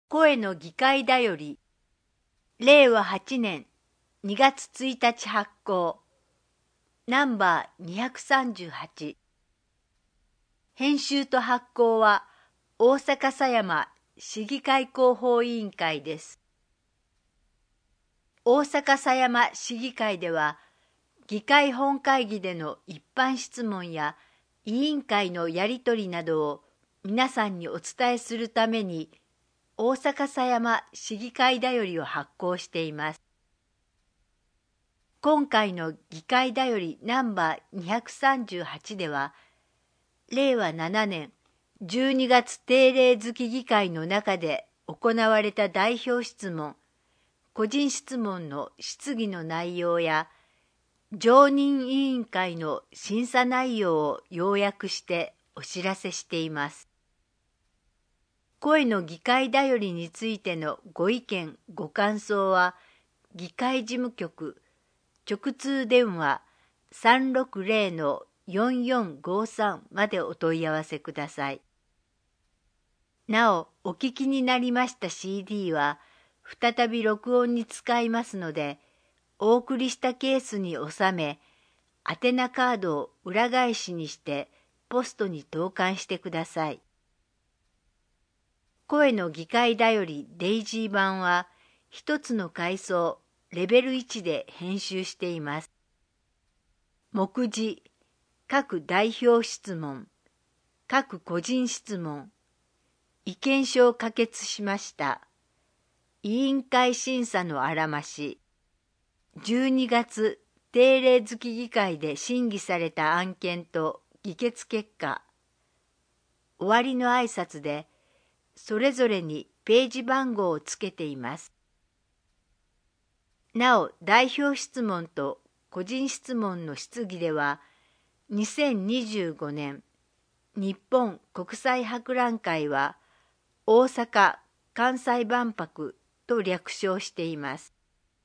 声の議会だより、令和8年2月1日発行、ナンバー238。編集と発行は大阪狭山市議会広報委員会です。大阪狭山市議会では、議会本会議での一般質問や委員会のやり取りなどを皆さんにお伝えするために、大阪狭山市議会だよりを発行しています。今回の議会だよりナンバー238では、令和7年12月定例月議会の中で行われた代表質問、個人質問の質疑の内容や、常任委員会の審査内容を要約してお知らせしています。声の議会だよりについてのご意見、ご感想は、議会事務局、直通電話 360-4453 までお問い合わせください。なお、お聞きになりました CD は、再び録音に使いますので、お送りしたケースに収め、宛名カードを裏返しにしてポストに投函してください。声の議会だよりデイジー版は一つの階層レベル1で編集しています。目次、各代表質問、各個人質問、意見書を可決しました。委員会審査のあらまし、12月定例月議会で審議された案件と議決結果、終わりの挨拶で、それぞれにページ番号をつけています。なお、代表質問と個人質問の質疑では、2025年日本国際博覧会は大阪・関西万博と略称しています。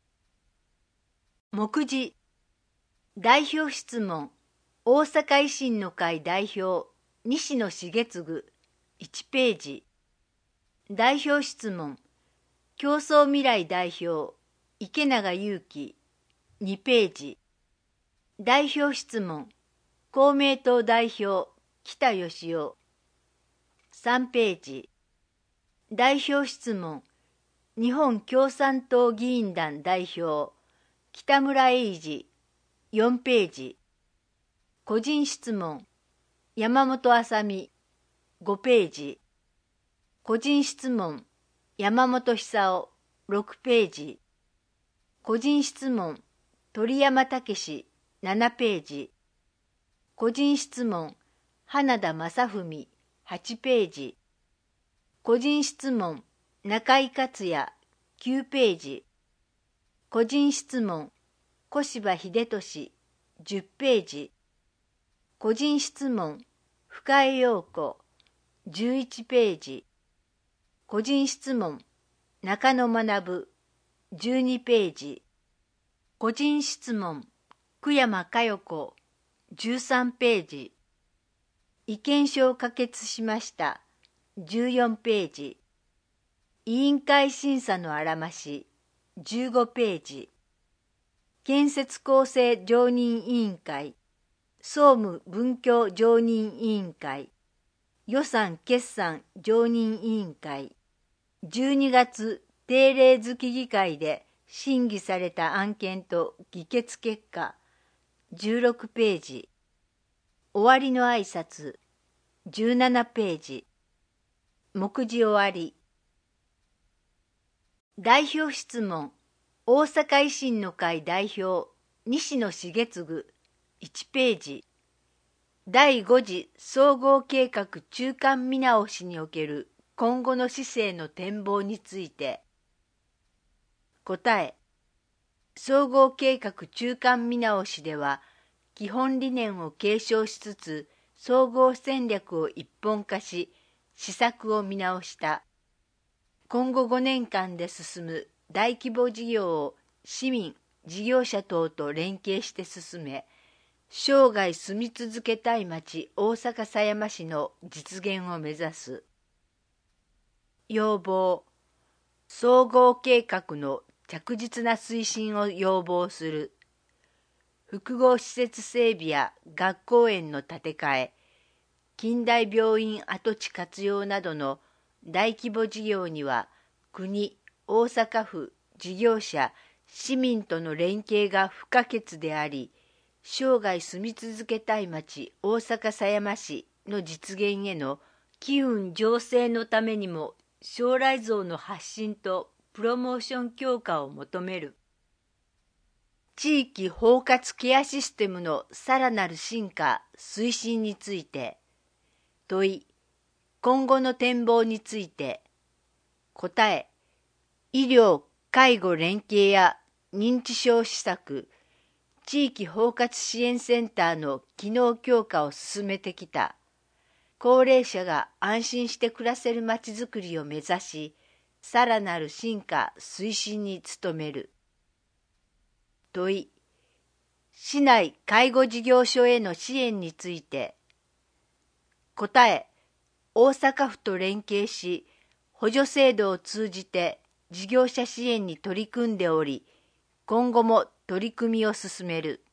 目次、代表質問、大阪維新の会代表、西野重次1ページ。代表質問、競争未来代表、池永優希2ページ。代表質問、公明党代表、北義雄3ページ。代表質問、日本共産党議員団代表、北村英治4ページ。個人質問、山本麻美5ページ。個人質問、山本久夫6ページ。個人質問、鳥山武史7ページ。個人質問、花田正文8ページ。個人質問、中井克也9ページ。個人質問、小柴秀俊10ページ。個人質問、深江陽子11ページ。個人質問、中野学12ページ。個人質問、久山佳代子13ページ。意見書を可決しました14ページ。委員会審査のあらまし15ページ。建設構成常任委員会、総務文教常任委員会、予算決算常任委員会、12月定例月議会で審議された案件と議決結果16ページ。終わりの挨拶17ページ。目次終わり。代表質問、大阪維新の会代表、西野重次1ページ。第5次総合計画中間見直しにおける今後の市政の展望について。答え、総合計画中間見直しでは、基本理念を継承しつつ、総合戦略を一本化し、施策を見直した。今後5年間で進む大規模事業を市民、事業者等と連携して進め、生涯住み続けたい町大阪狭山市の実現を目指す。要望、 総合計画の着実な推進を要望する。複合施設整備や学校園の建て替え、近代病院跡地活用などの大規模事業には、国、大阪府、事業者、市民との連携が不可欠であり、生涯住み続けたい町大阪狭山市の実現への機運醸成のためにも将来像の発信とプロモーション強化を求める。地域包括ケアシステムのさらなる進化・推進について。問い、今後の展望について。答え、医療・介護連携や認知症施策、地域包括支援センターの機能強化を進めてきた。高齢者が安心して暮らせるまちづくりを目指し、さらなる進化・推進に努める。問い、市内介護事業所への支援について。答え、大阪府と連携し、補助制度を通じて事業者支援に取り組んでおり、今後も取り組みを進める。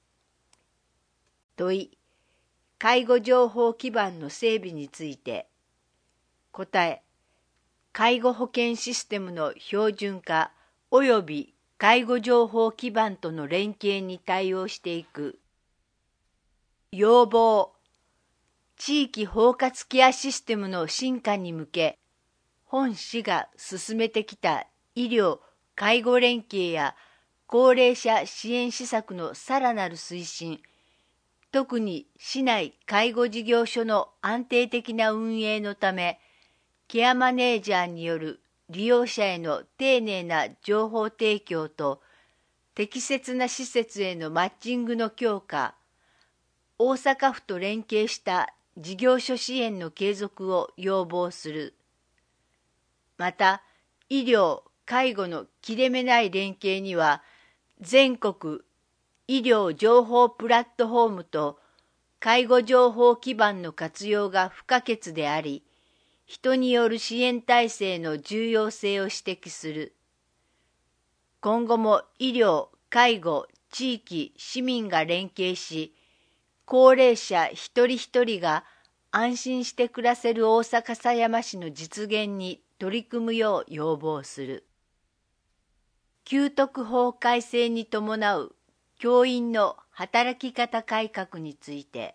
問い、介護情報基盤の整備について。答え、介護保険システムの標準化及び介護情報基盤との連携に対応していく。要望、地域包括ケアシステムの進化に向け、本市が進めてきた医療・介護連携や高齢者支援施策のさらなる推進、特に市内介護事業所の安定的な運営のため、ケアマネージャーによる利用者への丁寧な情報提供と適切な施設へのマッチングの強化、大阪府と連携した事業所支援の継続を要望する。また、医療・介護の切れ目ない連携には、全国医療情報プラットフォームと介護情報基盤の活用が不可欠であり、人による支援体制の重要性を指摘する。今後も医療・介護・地域・市民が連携し、高齢者一人一人が安心して暮らせる大阪狭山市の実現に取り組むよう要望する。給特法改正に伴う教員の働き方改革について。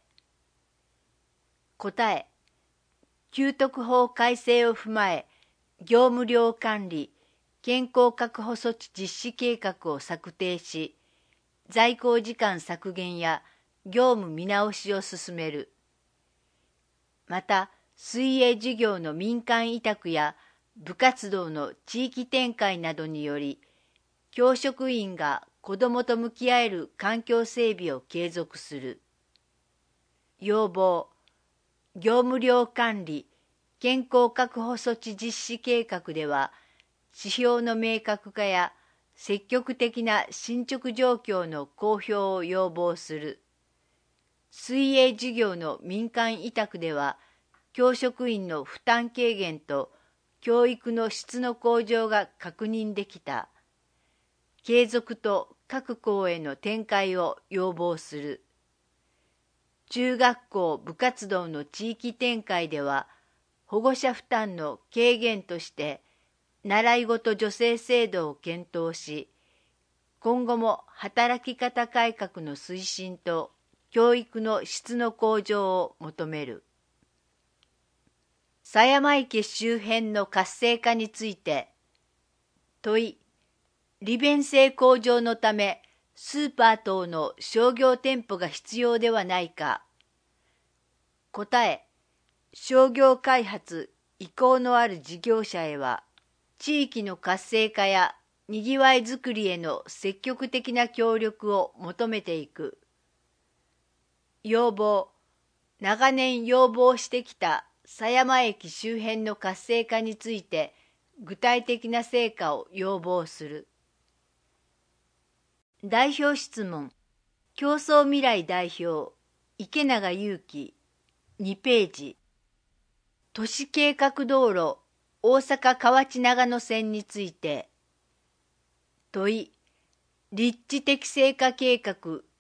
答え、給特法改正を踏まえ、業務量管理、健康確保措置実施計画を策定し、在校時間削減や業務見直しを進める。また、水泳事業の民間委託や部活動の地域展開などにより、教職員が子どもと向き合える環境整備を継続する。要望、業務量管理、健康確保措置実施計画では、指標の明確化や積極的な進捗状況の公表を要望する。水泳事業の民間委託では、教職員の負担軽減と教育の質の向上が確認できた。継続と各校への展開を要望する。中学校部活動の地域展開では、保護者負担の軽減として、習い事助成制度を検討し、今後も働き方改革の推進と教育の質の向上を求める。狭山池周辺の活性化について。問い、利便性向上のため、スーパー等の商業店舗が必要ではないか。答え、商業開発、意向のある事業者へは、地域の活性化やにぎわいづくりへの積極的な協力を求めていく。要望、長年要望してきた狭山駅周辺の活性化について具体的な成果を要望する。代表質問、競争未来代表、池永祐樹、2ページ。都市計画道路大阪河内長野線について。問い、立地適正化計画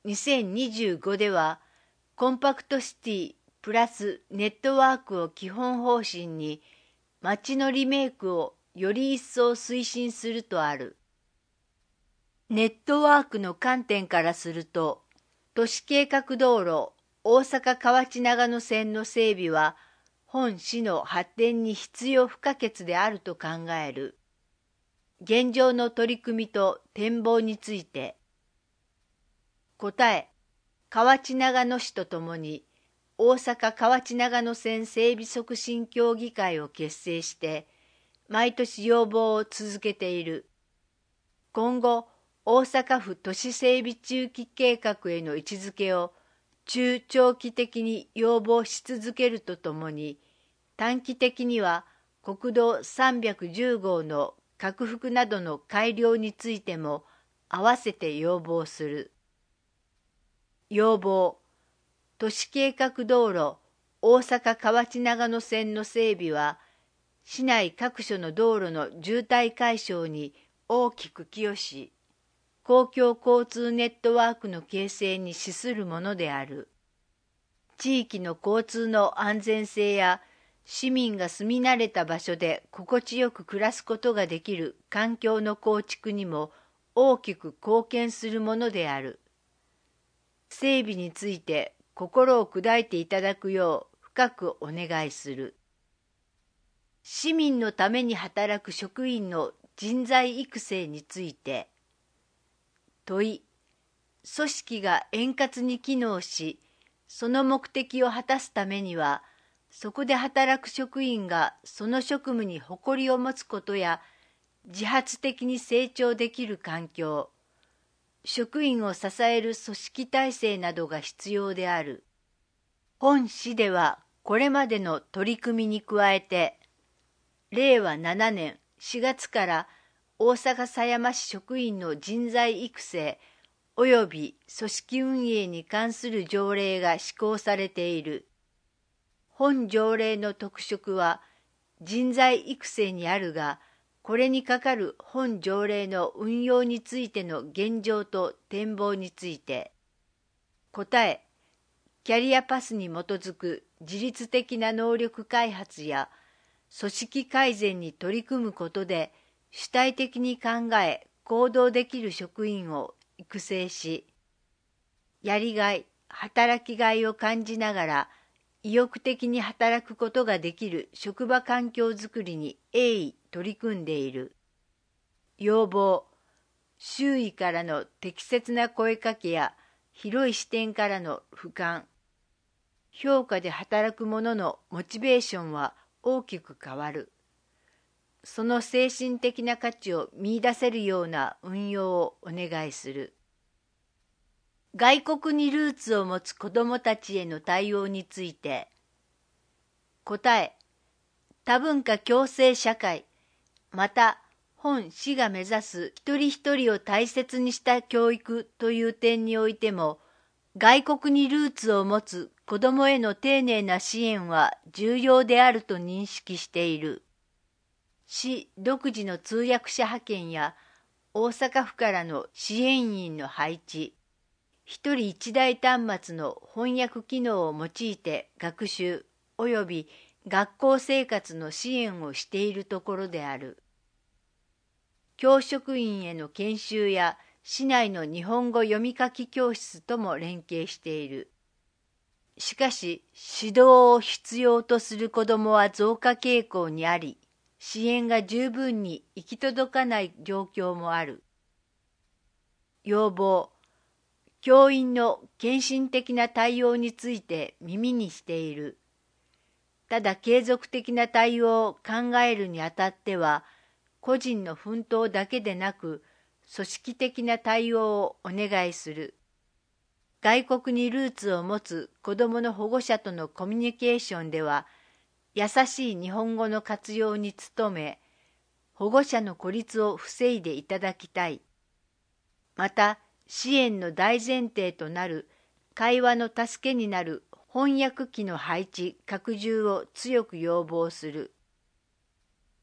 2025では、コンパクトシティプラスネットワークを基本方針に、街のリメイクをより一層推進するとある。ネットワークの観点からすると、都市計画道路大阪河内長野線の整備は、本市の発展に必要不可欠であると考える。現状の取り組みと展望について。答え、河内長野市とともに大阪河内長野線整備促進協議会を結成して、毎年要望を続けている。今後、大阪府都市整備中期計画への位置づけを中長期的に要望し続けるとともに、短期的には国道310号の拡幅などの改良についても合わせて要望する。要望、都市計画道路大阪河内長野線の整備は、市内各所の道路の渋滞解消に大きく寄与し、公共交通ネットワークの形成に資するものである。地域の交通の安全性や市民が住み慣れた場所で心地よく暮らすことができる環境の構築にも大きく貢献するものである。整備について心を砕いていただくよう深くお願いする。市民のために働く職員の人材育成について。問い、組織が円滑に機能し、その目的を果たすためには、そこで働く職員がその職務に誇りを持つことや、自発的に成長できる環境、職員を支える組織体制などが必要である。本市ではこれまでの取り組みに加えて、令和7年4月から大阪狭山市職員の人材育成及び組織運営に関する条例が施行されている。本条例の特色は人材育成にあるが、これにかかる本条例の運用についての現状と展望について。答え、キャリアパスに基づく自律的な能力開発や組織改善に取り組むことで、主体的に考え行動できる職員を育成し、やりがい、働きがいを感じながら意欲的に働くことができる職場環境づくりに鋭意取り組んでいる。要望、周囲からの適切な声かけや広い視点からの俯瞰、評価で働く者のモチベーションは大きく変わる。その精神的な価値を見出せるような運用をお願いする。外国にルーツを持つ子どもたちへの対応について。答え、多文化共生社会、また本市が目指す一人一人を大切にした教育という点においても、外国にルーツを持つ子どもへの丁寧な支援は重要であると認識している。市独自の通訳者派遣や大阪府からの支援員の配置、一人一台端末の翻訳機能を用いて学習及び学校生活の支援をしているところである。教職員への研修や市内の日本語読み書き教室とも連携している。しかし、指導を必要とする子どもは増加傾向にあり、支援が十分に行き届かない状況もある。要望、教員の献身的な対応について耳にしている。ただ継続的な対応を考えるにあたっては、個人の奮闘だけでなく、組織的な対応をお願いする。外国にルーツを持つ子どもの保護者とのコミュニケーションでは、優しい日本語の活用に努め、保護者の孤立を防いでいただきたい。また、支援の大前提となる会話の助けになる翻訳機の配置・拡充を強く要望する。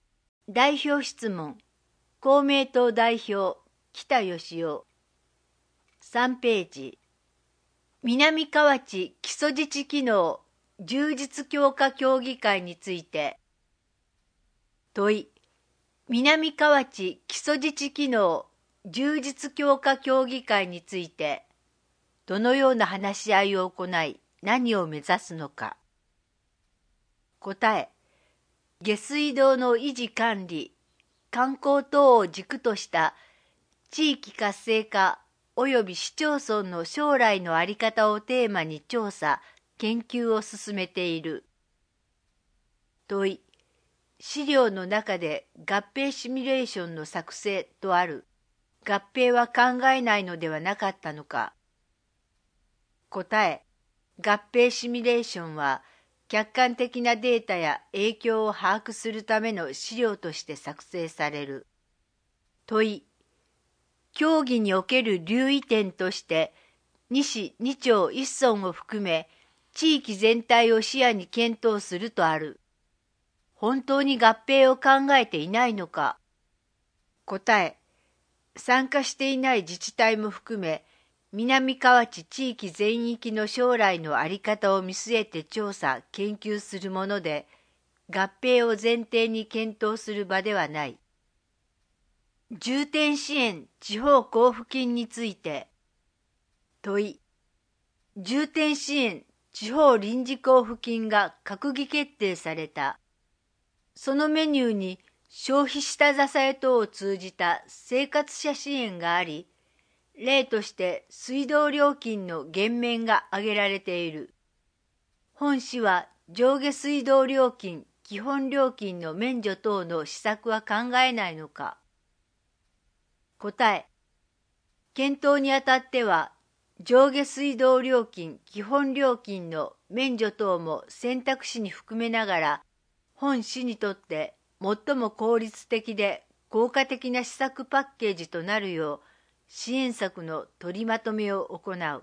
代表質問、公明党代表、北義雄。3ページ。南河内基礎自治機能充実強化協議会について。問い。南河内基礎自治機能充実強化協議会について、どのような話し合いを行い、何を目指すのか。答え。下水道の維持管理、観光等を軸とした地域活性化及び市町村の将来の在り方をテーマに調査、研究を進めている。問い。資料の中で合併シミュレーションの作成とある。合併は考えないのではなかったのか。答え。合併シミュレーションは、客観的なデータや影響を把握するための資料として作成される。問い。協議における留意点として、2市2町1村を含め、地域全体を視野に検討するとある。本当に合併を考えていないのか。答え。参加していない自治体も含め、南河内地域全域の将来の在り方を見据えて調査・研究するもので、合併を前提に検討する場ではない。重点支援地方交付金について。問い。重点支援地方臨時交付金が閣議決定された。そのメニューに消費下支え等を通じた生活者支援があり、例として水道料金の減免が挙げられている。本市は上下水道料金、基本料金の免除等の施策は考えないのか。答え。検討にあたっては、上下水道料金、基本料金の免除等も選択肢に含めながら、本市にとって最も効率的で効果的な施策パッケージとなるよう、支援策の取りまとめを行う。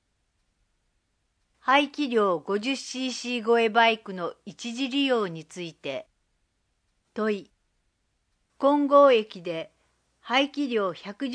排気量 50cc 超えバイクの一時利用について。問い。金剛駅で排気量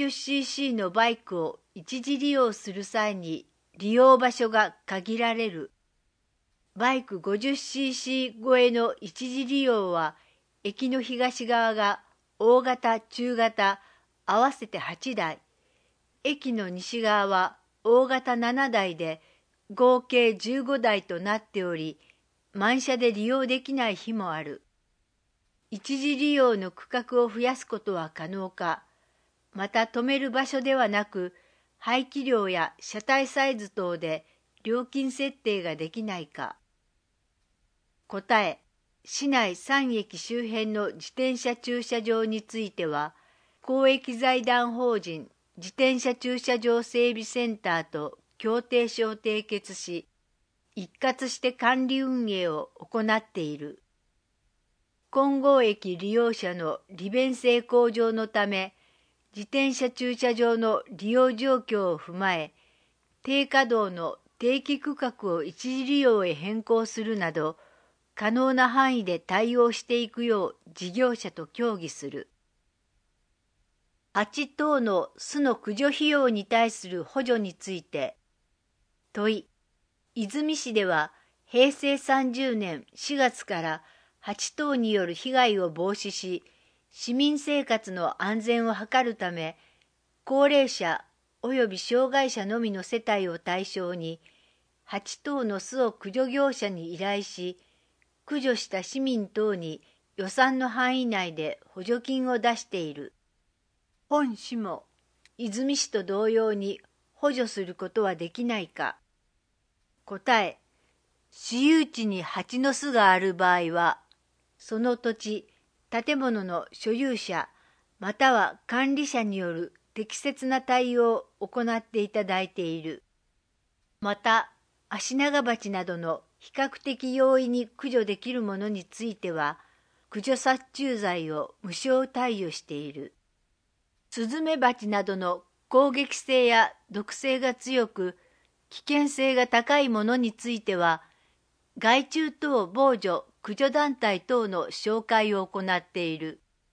110cc のバイクを一時利用する際に利用場所が限られる。バイク 50cc 超えの一時利用は、駅の東側が大型、中型合わせて8台、駅の西側は大型7台で合計15台となっており、満車で利用できない日もある。一時利用の区画を増やすことは可能か、また止める場所ではなく、排気量や車体サイズ等で料金設定ができないか。答え。市内3駅周辺の自転車駐車場については、公益財団法人自転車駐車場整備センターと協定書を締結し、一括して管理運営を行っている。金剛駅利用者の利便性向上のため、自転車駐車場の利用状況を踏まえ、低稼働の定期区画を一時利用へ変更するなど、可能な範囲で対応していくよう事業者と協議する。8等の巣の駆除費用に対する補助について。問い。出水市では平成30年4月から8等による被害を防止し、市民生活の安全を図るため、高齢者及び障害者のみの世帯を対象に、8等の巣を駆除業者に依頼し、駆除した市民等に予算の範囲内で補助金を出している。本市も出水市と同様に補助することはできないか。答え。私有地に蜂の巣がある場合は、その土地、建物の所有者、または管理者による適切な対応を行っていただいている。また、アシナガバチなどの比較的容易に駆除できるものについては、駆除殺虫剤を無償貸与している。スズメバチなどの攻撃性や毒性が強く、危険性が高いものについては、害虫等防除駆除団体等の紹介を行っている。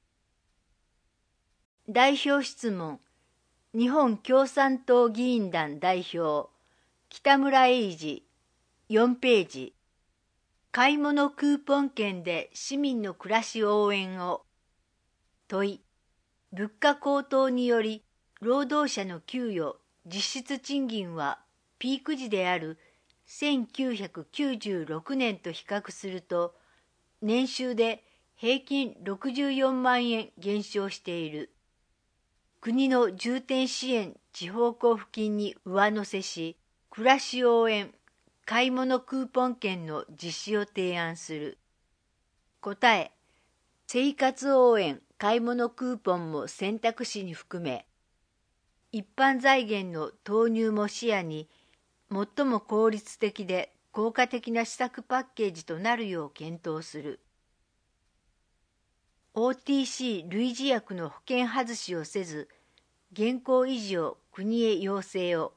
代表質問。日本共産党議員団代表、北村英二、4ページ。買い物クーポン券で市民の暮らし応援を。問い。物価高騰により、労働者の給与、実質賃金はピーク時である1996年と比較すると、年収で平均64万円減少している。国の重点支援地方交付金に上乗せし、暮らし応援、買い物クーポン券の実施を提案する。答え、生活応援買い物クーポンも選択肢に含め、一般財源の投入も視野に、最も効率的で効果的な施策パッケージとなるよう検討する。OTC 類似薬の保険外しをせず、現行維持を国へ要請を。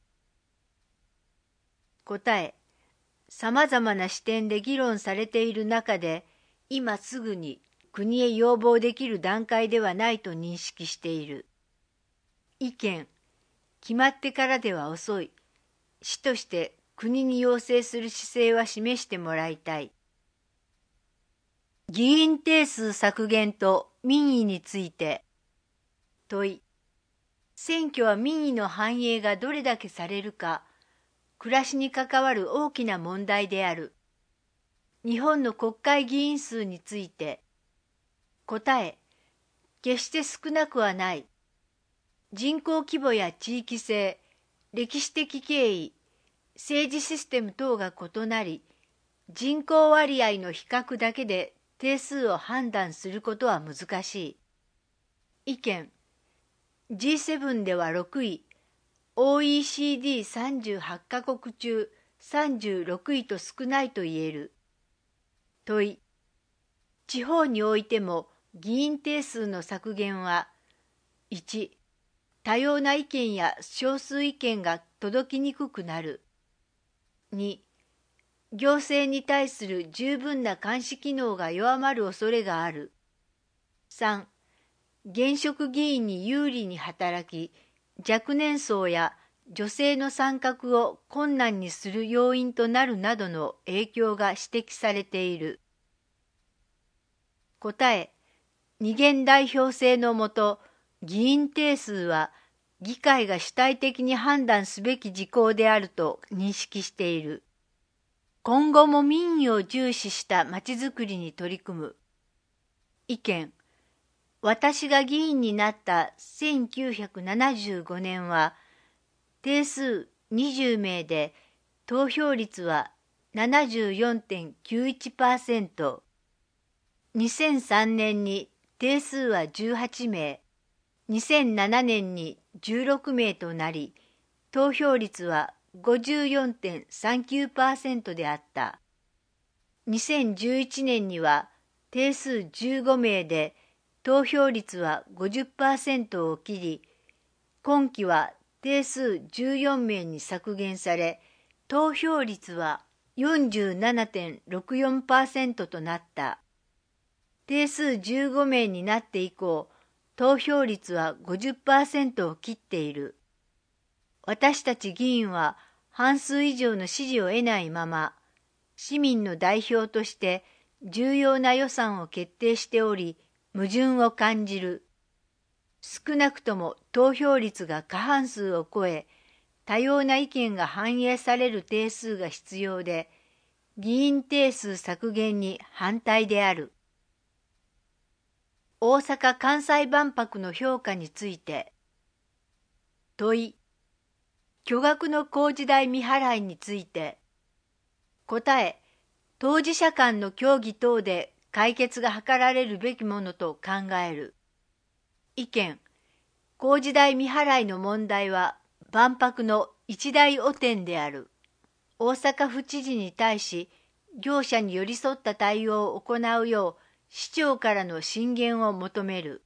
答え、さまざまな視点で議論されている中で、今すぐに国へ要望できる段階ではないと認識している。意見、決まってからでは遅い。市として国に要請する姿勢は示してもらいたい。議員定数削減と民意について。問い。選挙は民意の反映がどれだけされるか、暮らしに関わる大きな問題である。日本の国会議員数について。答え。決して少なくはない。人口規模や地域性、歴史的経緯、政治システム等が異なり、人口割合の比較だけで定数を判断することは難しい。意見。G7 では6位、OECD38 カ国中36位と少ないと言える。問い。地方においても議員定数の削減は、1、多様な意見や少数意見が届きにくくなる。2、行政に対する十分な監視機能が弱まる恐れがある。3、現職議員に有利に働き、若年層や女性の参画を困難にする要因となるなどの影響が指摘されている。答え、二元代表制のもと、議員定数は議会が主体的に判断すべき事項であると認識している。今後も民意を重視したまちづくりに取り組む。意見。私が議員になった1975年は、定数20名で投票率は 74.91%、2003年に定数は18名、2007年に16名となり、投票率は 54.39% であった。2011年には定数15名で投票率は 50% を切り、今期は定数14名に削減され、投票率は 47.64% となった。定数15名になって以降、投票率は 50% を切っている。私たち議員は半数以上の支持を得ないまま、市民の代表として重要な予算を決定しており、矛盾を感じる。少なくとも投票率が過半数を超え、多様な意見が反映される定数が必要で、議員定数削減に反対である。大阪・関西万博の評価について。問い。巨額の工事代未払いについて。答え。当事者間の協議等で解決が図られるべきものと考える。意見。工事代未払いの問題は万博の一大汚点である。大阪府知事に対し、業者に寄り添った対応を行うよう市長からの進言を求める。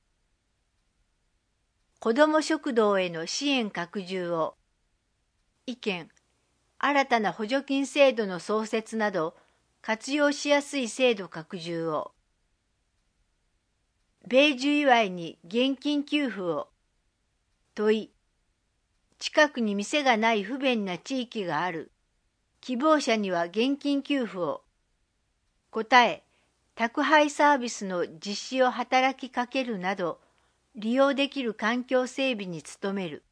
子ども食堂への支援拡充を。意見。新たな補助金制度の創設など、活用しやすい制度拡充を。米寿祝いに現金給付を。 問い。近くに店がない不便な地域がある。希望者には現金給付を。答え。宅配サービスの実施を働きかけるなど、利用できる環境整備に努める。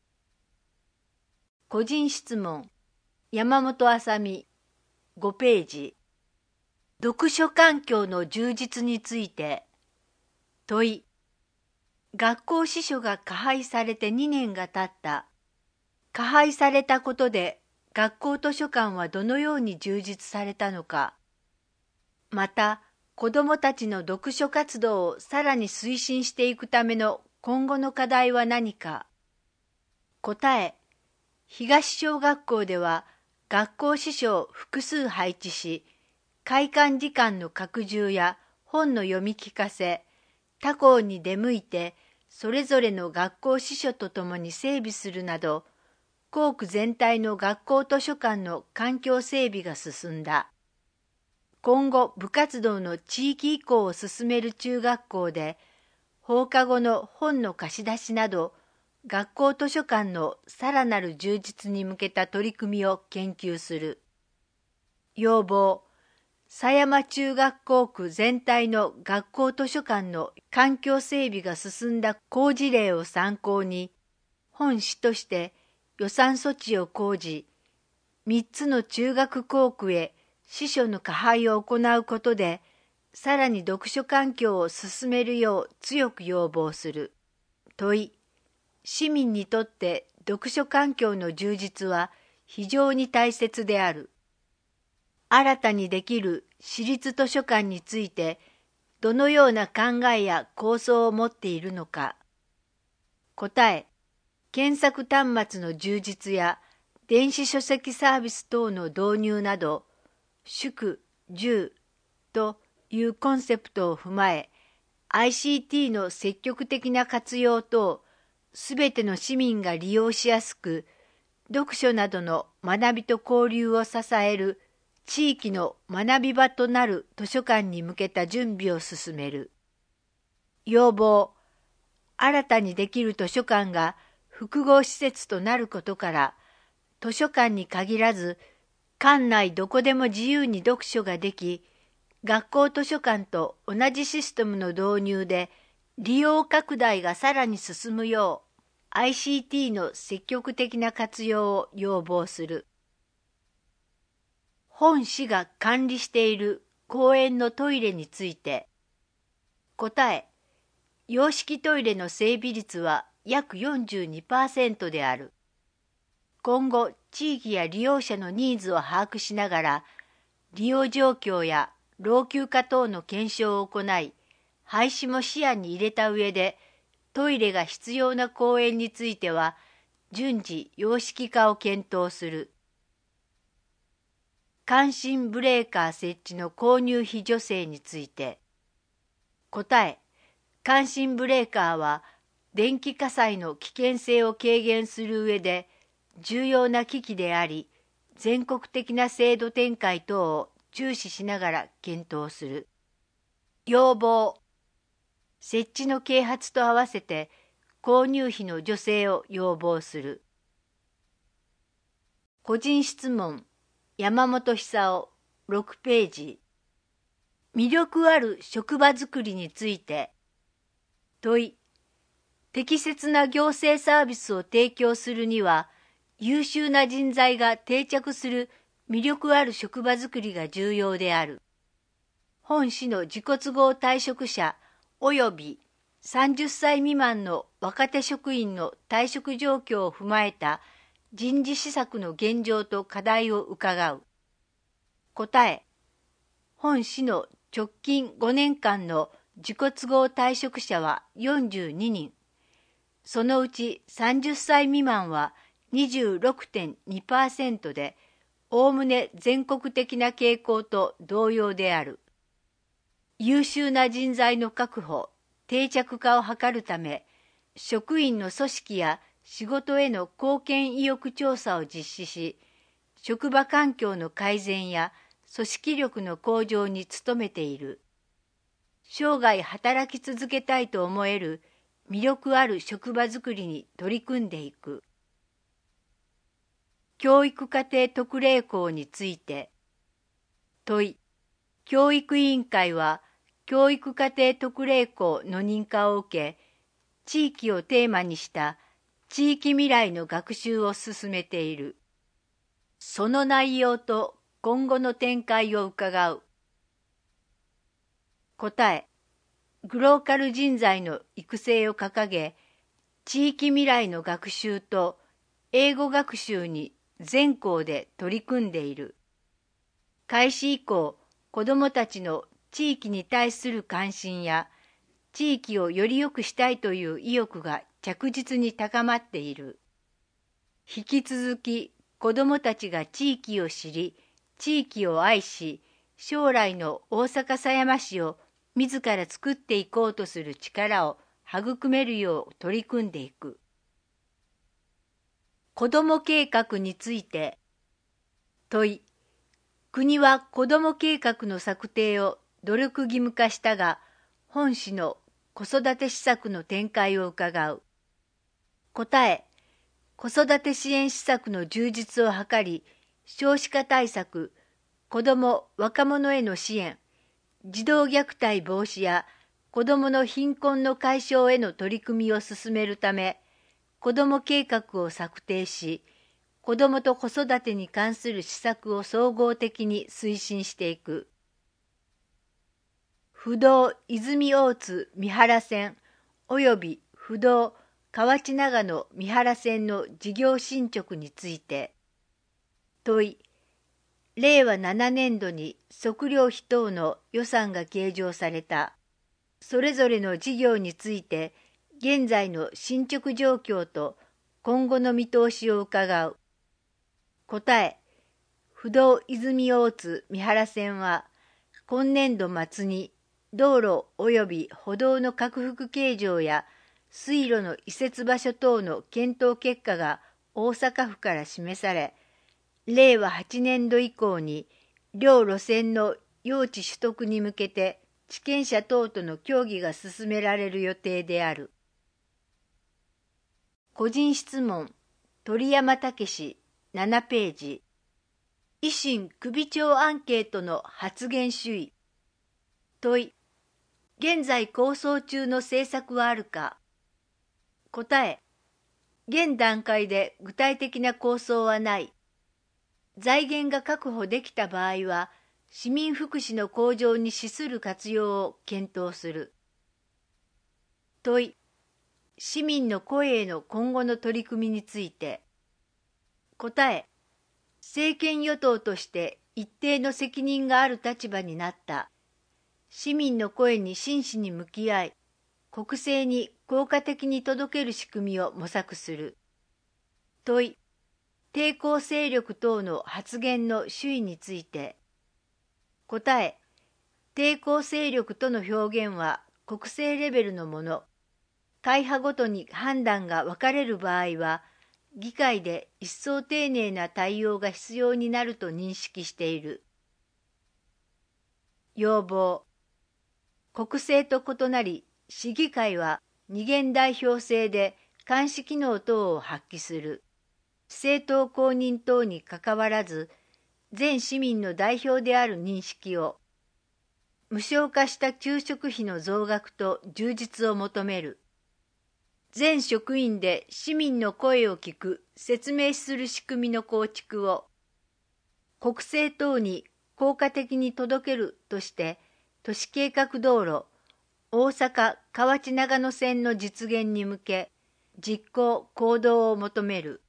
個人質問。山本あさみ、5ページ。読書環境の充実について。問い。学校司書が加配されて2年が経った。加配されたことで学校図書館はどのように充実されたのか。また、子どもたちの読書活動をさらに推進していくための今後の課題は何か。答え。東小学校では学校司書を複数配置し、開館時間の拡充や本の読み聞かせ、他校に出向いてそれぞれの学校司書とともに整備するなど、校区全体の学校図書館の環境整備が進んだ。今後部活動の地域移行を進める中学校で、放課後の本の貸し出しなど、学校図書館のさらなる充実に向けた取り組みを研究する。要望。狭山中学校区全体の学校図書館の環境整備が進んだ好事例を参考に、本市として予算措置を講じ、3つの中学校区へ司書の加配を行うことで、さらに読書環境を進めるよう強く要望する。問い。市民にとって読書環境の充実は非常に大切である。新たにできる市立図書館について、どのような考えや構想を持っているのか。答え。検索端末の充実や電子書籍サービス等の導入など、宿、住というコンセプトを踏まえ、ICT の積極的な活用等、すべての市民が利用しやすく、読書などの学びと交流を支える地域の学び場となる図書館に向けた準備を進める。要望。新たにできる図書館が複合施設となることから、図書館に限らず、館内どこでも自由に読書ができ、学校図書館と同じシステムの導入で利用拡大がさらに進むよう ICT の積極的な活用を要望する。本市が管理している公園のトイレについて。答え。洋式トイレの整備率は約 42% である。今後、地域や利用者のニーズを把握しながら、利用状況や老朽化等の検証を行い、廃止も視野に入れた上で、トイレが必要な公園については、順次洋式化を検討する。感震ブレーカー設置の購入費助成について。答え。感震ブレーカーは、電気火災の危険性を軽減する上で、重要な機器であり、全国的な制度展開等を注視しながら検討する。要望。設置の啓発と合わせて購入費の助成を要望する。個人質問。山本久夫、6ページ。魅力ある職場づくりについて。問い。適切な行政サービスを提供するには、優秀な人材が定着する魅力ある職場づくりが重要である。本市の自己都合退職者及び30歳未満の若手職員の退職状況を踏まえた人事施策の現状と課題を伺う。答え。本市の直近5年間の自己都合退職者は42人。そのうち30歳未満は26.2% で、おおむね全国的な傾向と同様である。優秀な人材の確保、定着化を図るため、職員の組織や仕事への貢献意欲調査を実施し、職場環境の改善や組織力の向上に努めている。生涯働き続けたいと思える魅力ある職場づくりに取り組んでいく。教育課程特例校について問い。教育委員会は教育課程特例校の認可を受け、地域をテーマにした地域未来の学習を進めている。その内容と今後の展開を伺う。答え。グローカル人材の育成を掲げ、地域未来の学習と英語学習に全校で取り組んでいる。開始以降、子どもたちの地域に対する関心や、地域をより良くしたいという意欲が着実に高まっている。引き続き、子どもたちが地域を知り、地域を愛し、将来の大阪狭山市を自ら作っていこうとする力を育めるよう取り組んでいく。子ども計画について問い。国は子ども計画の策定を努力義務化したが、本市の子育て施策の展開を伺う。答え。子育て支援施策の充実を図り、少子化対策、子ども・若者への支援、児童虐待防止や子どもの貧困の解消への取り組みを進めるため、子ども計画を策定し、子どもと子育てに関する施策を総合的に推進していく。不動泉大津三原線および不動河内長野三原線の事業進捗について問い。令和7年度に測量費等の予算が計上された。それぞれの事業について現在の進捗状況と今後の見通しを伺う。答え。不動泉大津三原線は今年度末に道路及び歩道の拡幅形状や水路の移設場所等の検討結果が大阪府から示され、令和8年度以降に両路線の用地取得に向けて地権者等との協議が進められる予定である。個人質問。鳥山武7ページ。維新首長アンケートの発言主意。問い。現在構想中の政策はあるか。答え。現段階で具体的な構想はない。財源が確保できた場合は、市民福祉の向上に資する活用を検討する。問い。市民の声への今後の取り組みについて。答え。政権与党として一定の責任がある立場になった。市民の声に真摯に向き合い、国政に効果的に届ける仕組みを模索する。問い。抵抗勢力等の発言の主意について。答え。抵抗勢力との表現は国政レベルのもの。会派ごとに判断が分かれる場合は、議会で一層丁寧な対応が必要になると認識している。要望。国政と異なり、市議会は二元代表制で監視機能等を発揮する。政党公認等にかかわらず、全市民の代表である認識を、無償化した給食費の増額と充実を求める。全職員で市民の声を聞く、説明する仕組みの構築を、国政等に効果的に届けるとして、都市計画道路、大阪・河内長野線の実現に向け、実行・行動を求める。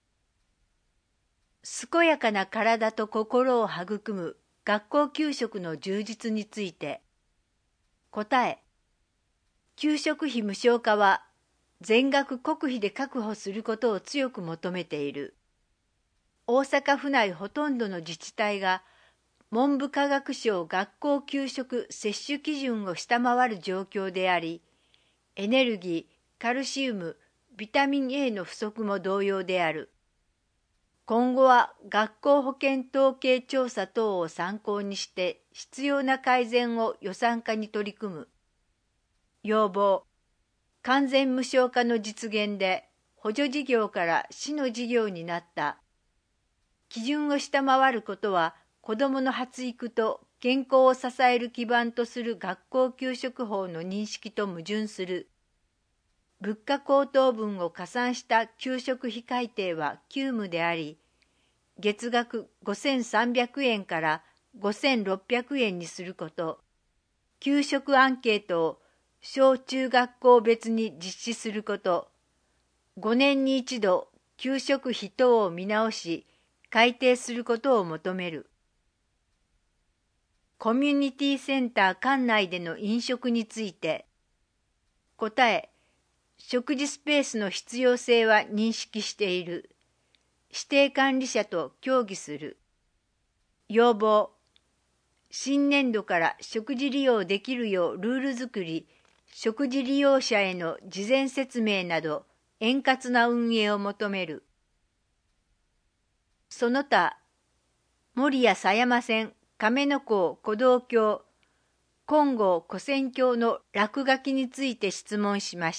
健やかな体と心を育む学校給食の充実について。答え。給食費無償化は、全額国費で確保することを強く求めている。大阪府内ほとんどの自治体が文部科学省学校給食摂取基準を下回る状況であり、エネルギー、カルシウム、ビタミン A の不足も同様である。今後は学校保健統計調査等を参考にして必要な改善を予算化に取り組む。要望。 完全無償化の実現で補助事業から市の事業になった。基準を下回ることは子どもの発育と健康を支える基盤とする学校給食法の認識と矛盾する。物価高騰分を加算した給食費改定は急務であり、月額5300円から5600円にすること、給食アンケートを小中学校別に実施すること、5年に一度給食費等を見直し、改定することを求める。コミュニティセンター管内での飲食について、答え、食事スペースの必要性は認識している。指定管理者と協議する。要望、新年度から食事利用できるようルール作り、食事利用者への事前説明など円滑な運営を求める。その他、守谷狭山線亀野港鼓動橋金剛古線橋の落書きについて質問しました。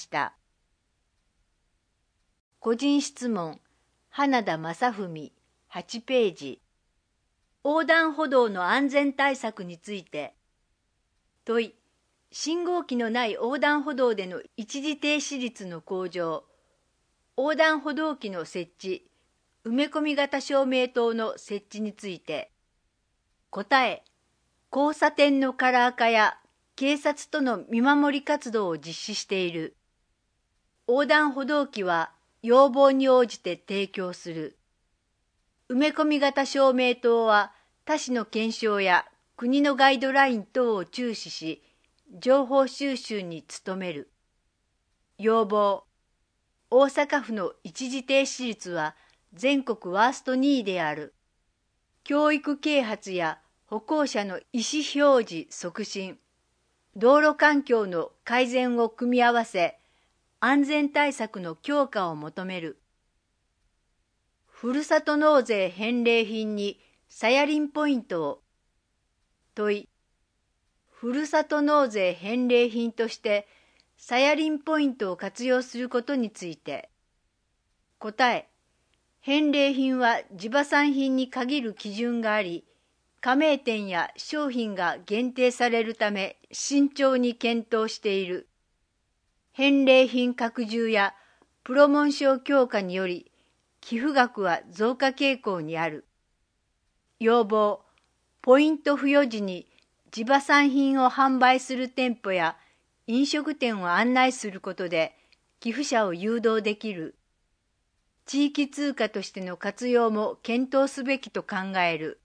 個人質問、花田正文、8ページ。横断歩道の安全対策について。問い、信号機のない横断歩道での一時停止率の向上、横断歩道機の設置、埋め込み型照明灯の設置について。答え、交差点のカラー化や警察との見守り活動を実施している。横断歩道機は要望に応じて提供する。埋め込み型照明灯は他市の検証や国のガイドライン等を注視し、情報収集に努める。要望、大阪府の一時停止率は全国ワースト2位である。教育啓発や歩行者の意思表示促進、道路環境の改善を組み合わせ、安全対策の強化を求める。ふるさと納税返礼品にサヤリンポイントを。問い、ふるさと納税返礼品としてサヤリンポイントを活用することについて。答え、返礼品は地場産品に限る基準があり、加盟店や商品が限定されるため慎重に検討している。返礼品拡充やプロモーション強化により寄付額は増加傾向にある。要望、ポイント付与時に地場産品を販売する店舗や飲食店を案内することで寄付者を誘導できる。地域通貨としての活用も検討すべきと考える。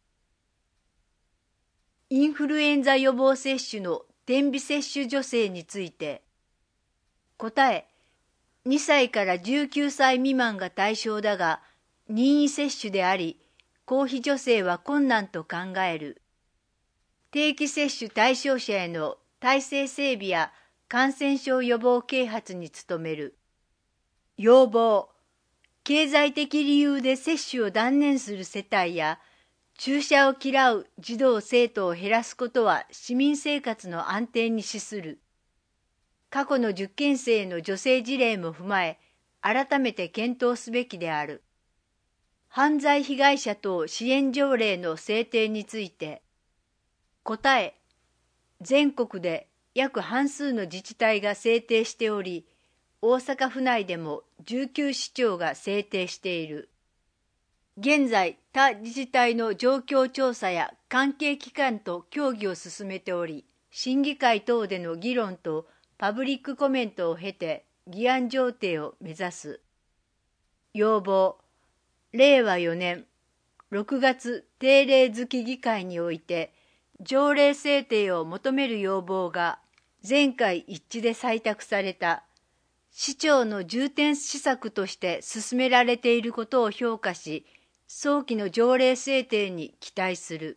インフルエンザ予防接種の点鼻接種助成について。答え、2歳から19歳未満が対象だが、任意接種であり、公費助成は困難と考える。定期接種対象者への体制整備や感染症予防啓発に努める。要望、経済的理由で接種を断念する世帯や、注射を嫌う児童生徒を減らすことは市民生活の安定に資する。過去の受験生への助成事例も踏まえ、改めて検討すべきである。犯罪被害者等支援条例の制定について。答え、全国で約半数の自治体が制定しており、大阪府内でも19市町が制定している。現在、他自治体の状況調査や関係機関と協議を進めており、審議会等での議論とパブリックコメントを経て議案上程を目指す。要望、令和4年6月定例月議会において条例制定を求める要望が全会一致で採択された。市長の重点施策として進められていることを評価し、早期の条例制定に期待する。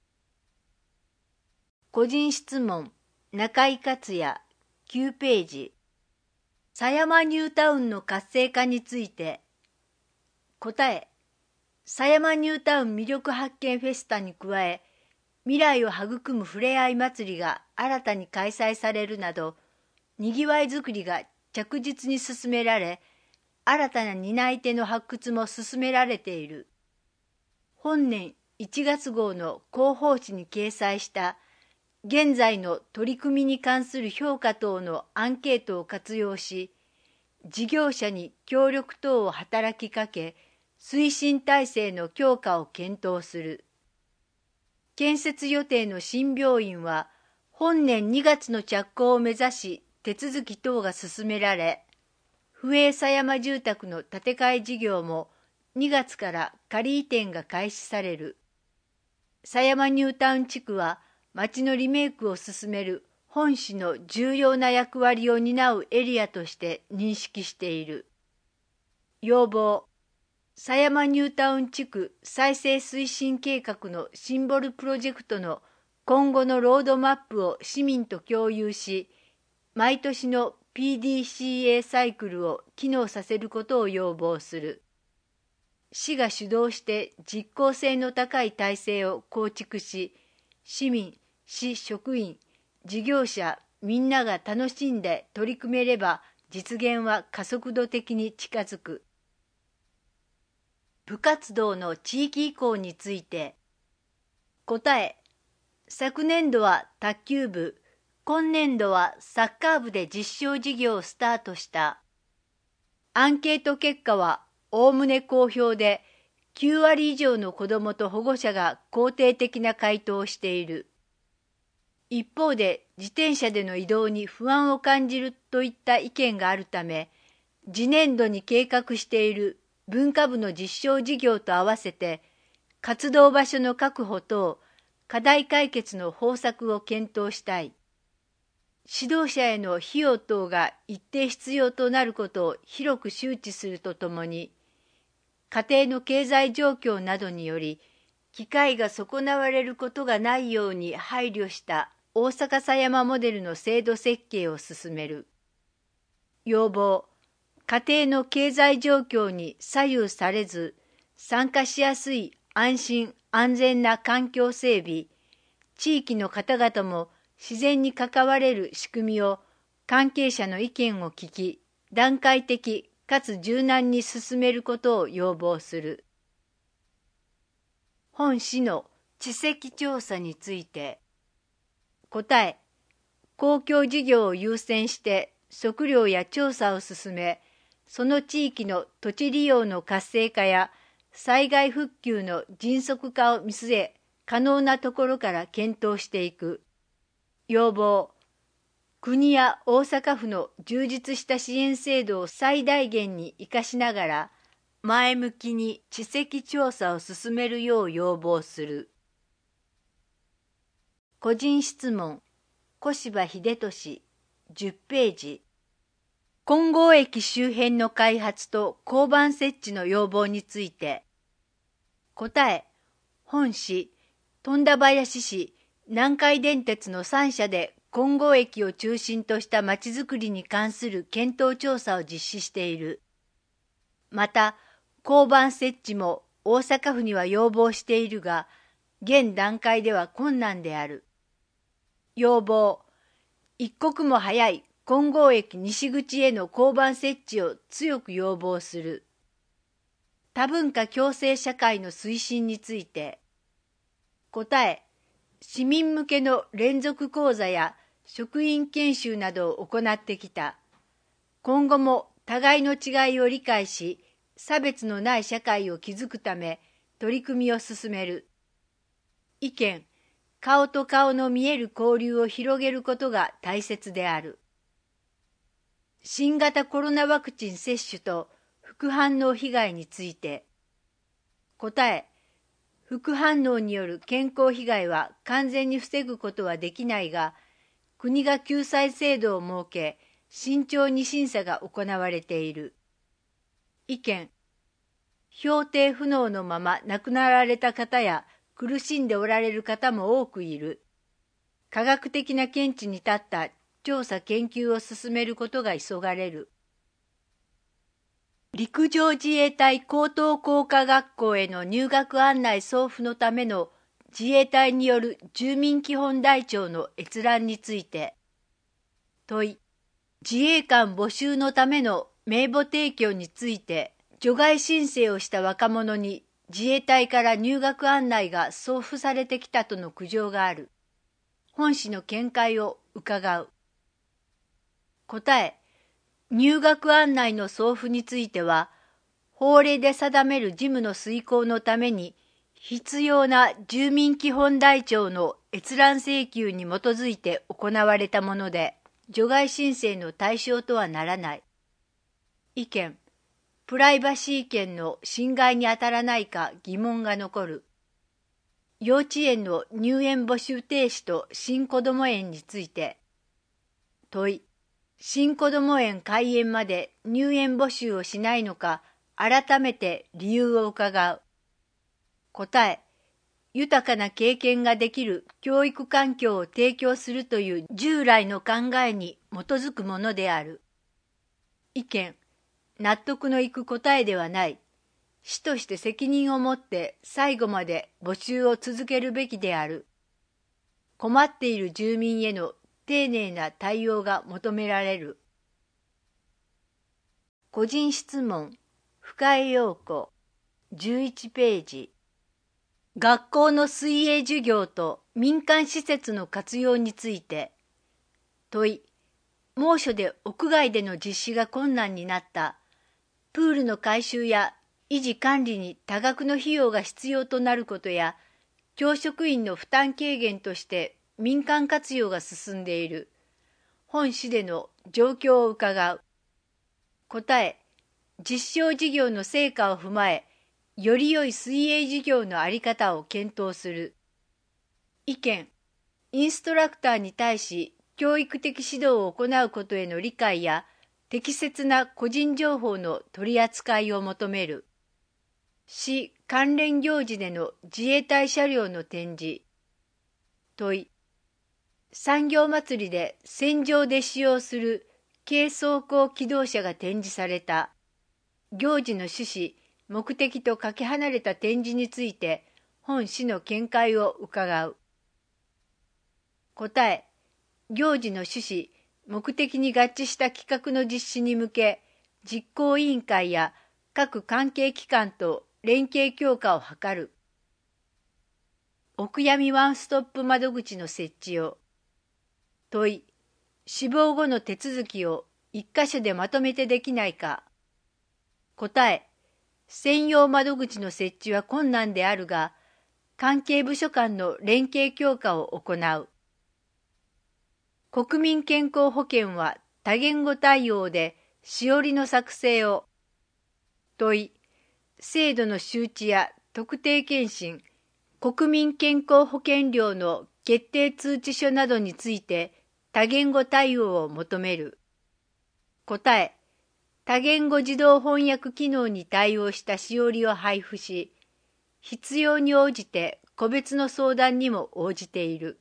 個人質問、中井克也、9ページ。狭山ニュータウンの活性化について。答え、狭山ニュータウン魅力発見フェスタに加え、未来を育むふれあい祭りが新たに開催されるなど、にぎわいづくりが着実に進められ、新たな担い手の発掘も進められている。本年1月号の広報誌に掲載した現在の取り組みに関する評価等のアンケートを活用し、事業者に協力等を働きかけ、推進体制の強化を検討する。建設予定の新病院は、本年2月の着工を目指し、手続き等が進められ、府営狭山住宅の建て替え事業も2月から仮移転が開始される。狭山ニュータウン地区は、町のリメイクを進める本市の重要な役割を担うエリアとして認識している。要望。狭山ニュータウン地区再生推進計画のシンボルプロジェクトの今後のロードマップを市民と共有し、毎年の PDCA サイクルを機能させることを要望する。市が主導して実効性の高い体制を構築し、市民、市職員、事業者みんなが楽しんで取り組めれば実現は加速度的に近づく。部活動の地域移行について。答え。昨年度は卓球部、今年度はサッカー部で実証事業をスタートした。アンケート結果はおおむね好評で、9割以上の子どもと保護者が肯定的な回答をしている。一方で自転車での移動に不安を感じるといった意見があるため、次年度に計画している文化部の実証事業と合わせて、活動場所の確保等、課題解決の方策を検討したい。指導者への費用等が一定必要となることを広く周知するとともに、家庭の経済状況などにより、機会が損なわれることがないように配慮した大阪狭山モデルの制度設計を進める。要望。家庭の経済状況に左右されず、参加しやすい安心安全な環境整備、地域の方々も自然に関われる仕組みを関係者の意見を聞き、段階的かつ柔軟に進めることを要望する。本市の地籍調査について。答え。公共事業を優先して測量や調査を進め、その地域の土地利用の活性化や災害復旧の迅速化を見据え、可能なところから検討していく。要望。国や大阪府の充実した支援制度を最大限に生かしながら、前向きに地籍調査を進めるよう要望する。個人質問。小柴秀俊、10ページ。金剛駅周辺の開発と交番設置の要望について。答え。本市、富田林市、南海電鉄の3社で金剛駅を中心としたまちづくりに関する検討調査を実施している。また、交番設置も大阪府には要望しているが、現段階では困難である。要望。一刻も早い金剛駅西口への交番設置を強く要望する。多文化共生社会の推進について。答え。市民向けの連続講座や職員研修などを行ってきた。今後も互いの違いを理解し、差別のない社会を築くため取り組みを進める。意見。顔と顔の見える交流を広げることが大切である。新型コロナワクチン接種と副反応被害について。答え。副反応による健康被害は完全に防ぐことはできないが、国が救済制度を設け、慎重に審査が行われている。意見。標定不能のまま亡くなられた方や苦しんでおられる方も多くいる。科学的な見地に立った調査研究を進めることが急がれる。陸上自衛隊高等工科学校への入学案内送付のための自衛隊による住民基本台帳の閲覧について。問い。 自衛官募集のための名簿提供について、除外申請をした若者に自衛隊から入学案内が送付されてきたとの苦情がある。本誌の見解を伺う。答え、入学案内の送付については、法令で定める事務の遂行のために、必要な住民基本台帳の閲覧請求に基づいて行われたもので、除外申請の対象とはならない。意見、プライバシー権の侵害に当たらないか疑問が残る。幼稚園の入園募集停止と新こども園について。問い、新こども園開園まで入園募集をしないのか、改めて理由を伺う。答え、豊かな経験ができる教育環境を提供するという従来の考えに基づくものである。意見、納得のいく答えではない。市として責任を持って最後まで募集を続けるべきである。困っている住民への丁寧な対応が求められる。個人質問、深江陽子、11ページ。学校の水泳授業と民間施設の活用について。問い、猛暑で屋外での実施が困難になった。プールの改修や維持管理に多額の費用が必要となることや、教職員の負担軽減として民間活用が進んでいる。本市での状況を伺う。答え、実証事業の成果を踏まえ、より良い水泳事業の在り方を検討する。意見、インストラクターに対し教育的指導を行うことへの理解や適切な個人情報の取り扱いを求める。市関連行事での自衛隊車両の展示。問い、産業祭りで戦場で使用する軽装甲機動車が展示された。行事の趣旨、目的とかけ離れた展示について本市の見解を伺う。答え、行事の趣旨、目的に合致した企画の実施に向け、実行委員会や各関係機関と連携強化を図る。お悔やみワンストップ窓口の設置を。問い、死亡後の手続きを一箇所でまとめてできないか。答え、専用窓口の設置は困難であるが、関係部署間の連携強化を行う。国民健康保険は多言語対応でしおりの作成を。問い、制度の周知や特定健診、国民健康保険料の決定通知書などについて多言語対応を求める。答え、多言語自動翻訳機能に対応したしおりを配布し、必要に応じて個別の相談にも応じている。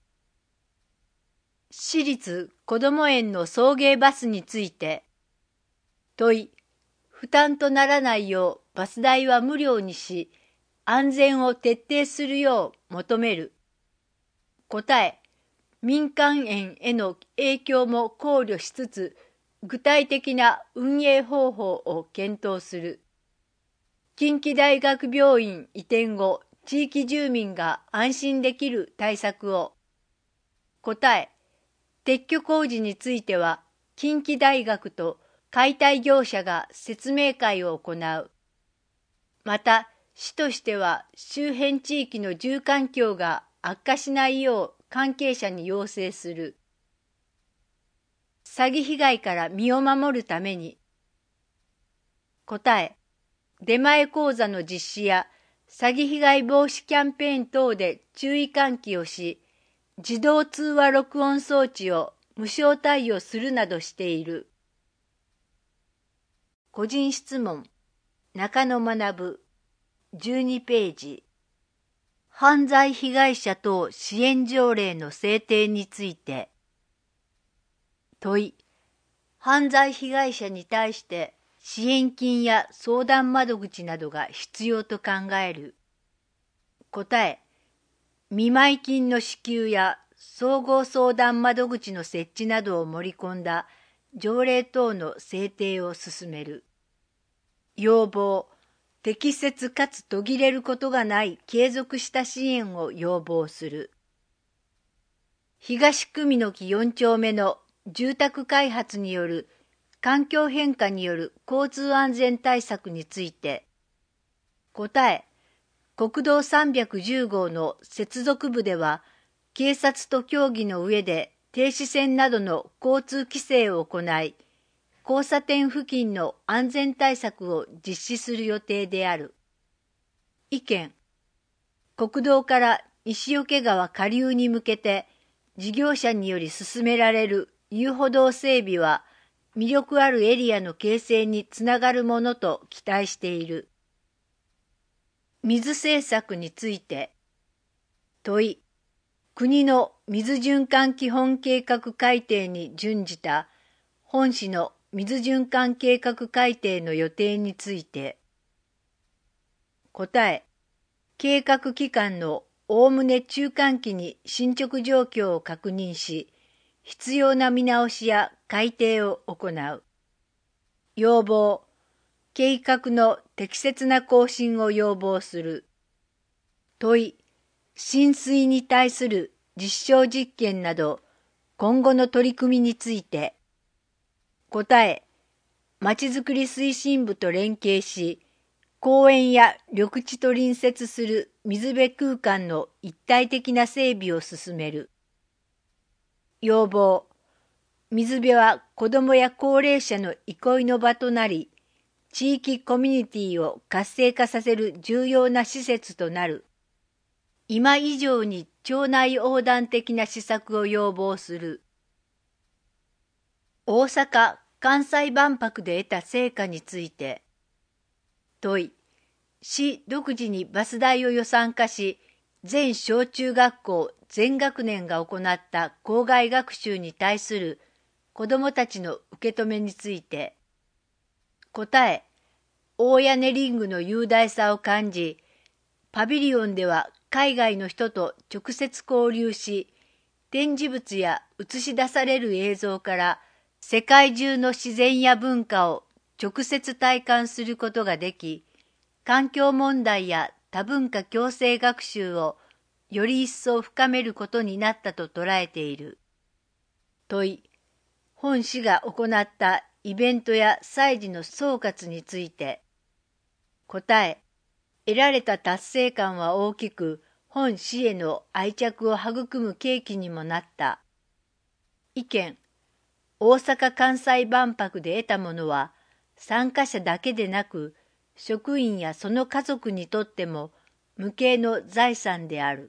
私立こども園の送迎バスについて。問い、負担とならないようバス代は無料にし、安全を徹底するよう求める。答え、民間園への影響も考慮しつつ、具体的な運営方法を検討する。近畿大学病院移転後、地域住民が安心できる対策を。答え、撤去工事については、近畿大学と解体業者が説明会を行う。また、市としては周辺地域の住環境が悪化しないよう関係者に要請する。詐欺被害から身を守るために。答え、出前講座の実施や詐欺被害防止キャンペーン等で注意喚起をし、自動通話録音装置を無償貸与するなどしている。個人質問、中野学、12ページ。犯罪被害者等支援条例の制定について。問い、犯罪被害者に対して支援金や相談窓口などが必要と考える。答え、見舞金の支給や総合相談窓口の設置などを盛り込んだ条例等の制定を進める。要望、適切かつ途切れることがない継続した支援を要望する。東久美木4丁目の住宅開発による環境変化による交通安全対策について、答え、国道310号の接続部では、警察と協議の上で停止線などの交通規制を行い、交差点付近の安全対策を実施する予定である。意見、国道から西桶川下流に向けて事業者により進められる遊歩道整備は魅力あるエリアの形成につながるものと期待している。水政策について、問い、国の水循環基本計画改定に準じた本市の水循環計画改定の予定について、答え、計画期間のおおむね中間期に進捗状況を確認し、必要な見直しや改定を行う。要望、計画の適切な更新を要望する。問い、浸水に対する実証実験など今後の取り組みについて、答え、まちづくり推進部と連携し、公園や緑地と隣接する水辺空間の一体的な整備を進める。要望、水辺は子どもや高齢者の憩いの場となり、地域コミュニティを活性化させる重要な施設となる。今以上に町内横断的な施策を要望する。大阪・関西万博で得た成果について、問い、市独自にバス代を予算化し、全小中学校全学年が行った校外学習に対する子どもたちの受け止めについて、答え、大屋根リングの雄大さを感じ、パビリオンでは海外の人と直接交流し、展示物や映し出される映像から世界中の自然や文化を直接体感することができ、環境問題や多文化共生学習をより一層深めることになったと捉えている。問い、本市が行ったイベントや祭事の総括について、答え、得られた達成感は大きく、本市への愛着を育む契機にもなった。意見、大阪・関西万博で得たものは、参加者だけでなく、職員やその家族にとっても無形の財産である。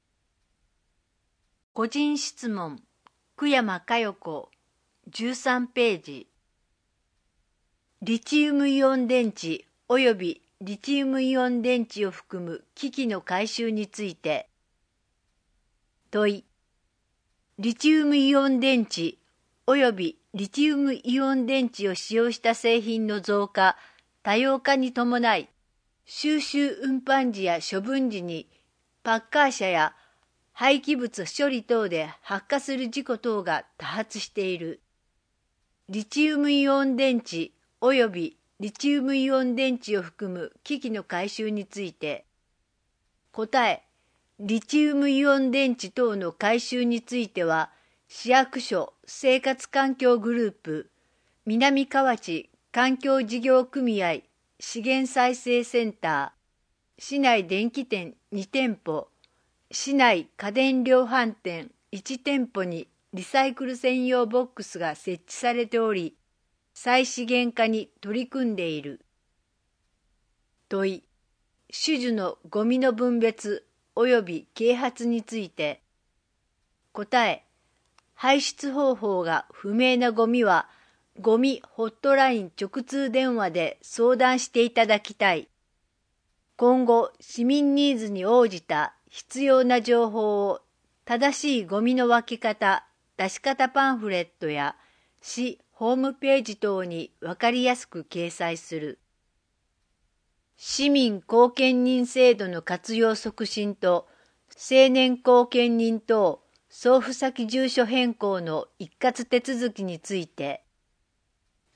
個人質問、久山佳代子、13ページ。リチウムイオン電池及びリチウムイオン電池を含む機器の回収について。問い、リチウムイオン電池及びリチウムイオン電池を使用した製品の増加、多様化に伴い、収集運搬時や処分時にパッカー車や廃棄物処理等で発火する事故等が多発している。リチウムイオン電池及びリチウムイオン電池を含む機器の回収について、答え、リチウムイオン電池等の回収については、市役所生活環境グループ、南河内環境事業組合資源再生センター、市内電気店2店舗、市内家電量販店1店舗にリサイクル専用ボックスが設置されており、再資源化に取り組んでいる。問い、種々のゴミの分別及び啓発について、答え、排出方法が不明なゴミは、ゴミホットライン直通電話で相談していただきたい。今後、市民ニーズに応じた必要な情報を正しいゴミの分け方、出し方パンフレットや市ホームページ等に分かりやすく掲載する。市民貢献人制度の活用促進と青年貢献人等送付先住所変更の一括手続きについて、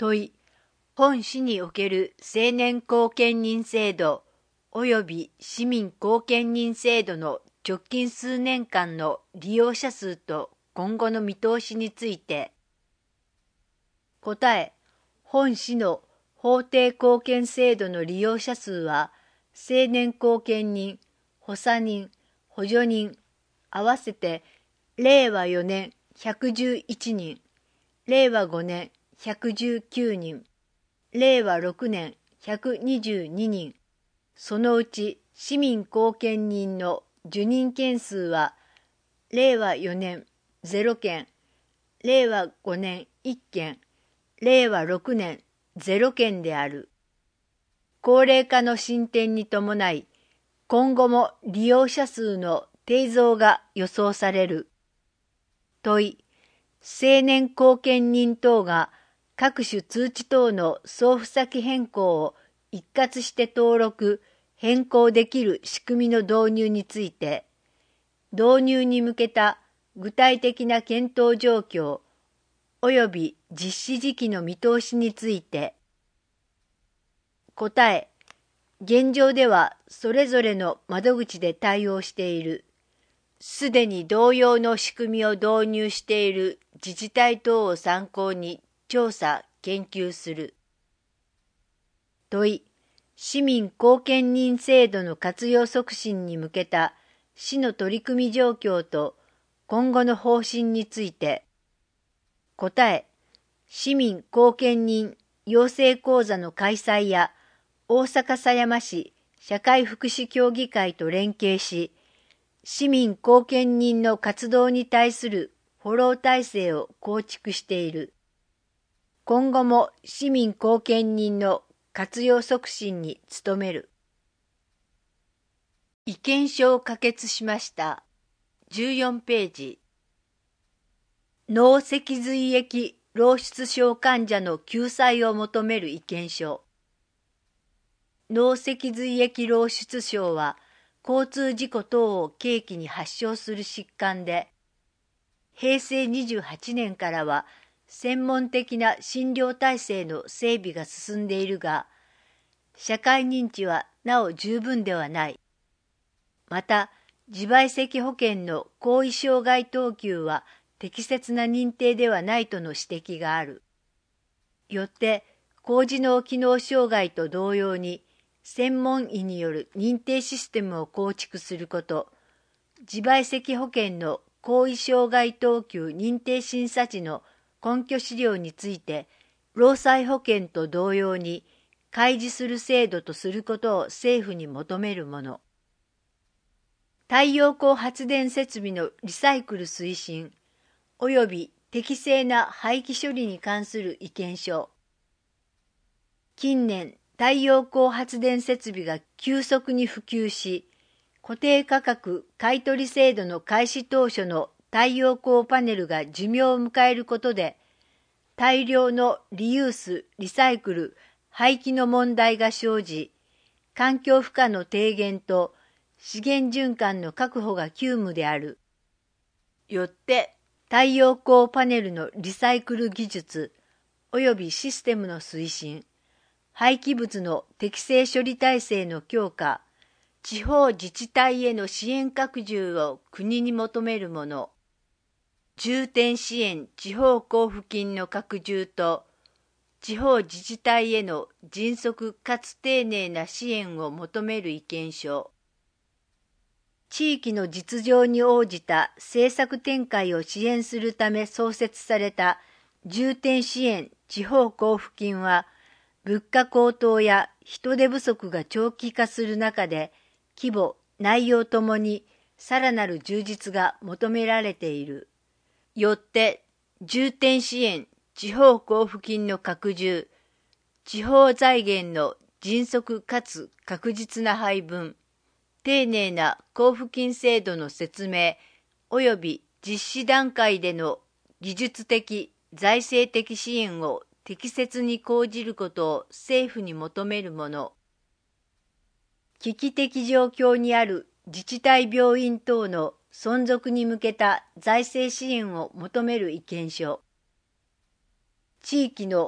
問い、本市における青年後見人制度及び市民後見人制度の直近数年間の利用者数と今後の見通しについて。答え、本市の法定後見制度の利用者数は、青年後見人、補佐人、補助人、合わせて令和4年111人、令和5年119人、令和6年122人、そのうち市民後見人の受任件数は、令和4年0件、令和5年1件、令和6年0件である。高齢化の進展に伴い、今後も利用者数の低増が予想される。問い、青年後見人等が各種通知等の送付先変更を一括して登録・変更できる仕組みの導入について、導入に向けた具体的な検討状況及び実施時期の見通しについて。答え、現状ではそれぞれの窓口で対応している。すでに同様の仕組みを導入している自治体等を参考に調査・研究する。問い、市民後見人制度の活用促進に向けた市の取り組み状況と今後の方針について。答え、市民後見人養成講座の開催や大阪狭山市社会福祉協議会と連携し、市民後見人の活動に対するフォロー体制を構築している。今後も市民後見人の活用促進に努める。意見書を可決しました。14ページ。脳脊髄液漏出症患者の救済を求める意見書。脳脊髄液漏出症は、交通事故等を契機に発症する疾患で、平成28年からは専門的な診療体制の整備が進んでいるが、社会認知はなお十分ではない。また、自賠責保険の後遺障害等級は適切な認定ではないとの指摘がある。よって、高次脳機能障害と同様に、専門医による認定システムを構築すること、自賠責保険の後遺障害等級認定審査時の根拠資料について、労災保険と同様に開示する制度とすることを政府に求めるもの。太陽光発電設備のリサイクル推進、及び適正な廃棄処理に関する意見書。近年、太陽光発電設備が急速に普及し、固定価格買取制度の開始当初の太陽光パネルが寿命を迎えることで、大量のリユース・リサイクル・廃棄の問題が生じ、環境負荷の低減と資源循環の確保が急務である。よって、太陽光パネルのリサイクル技術及びシステムの推進、廃棄物の適正処理体制の強化、地方自治体への支援拡充を国に求めるもの、重点支援地方交付金の拡充と、地方自治体への迅速かつ丁寧な支援を求める意見書。地域の実情に応じた政策展開を支援するため創設された重点支援地方交付金は、物価高騰や人手不足が長期化する中で、規模・内容ともにさらなる充実が求められている。よって、重点支援地方交付金の拡充、地方財源の迅速かつ確実な配分、丁寧な交付金制度の説明及び実施段階での技術的・財政的支援を適切に講じることを政府に求めるもの。危機的状況にある自治体病院等の存続に向けた財政支援を求める意見書。地域の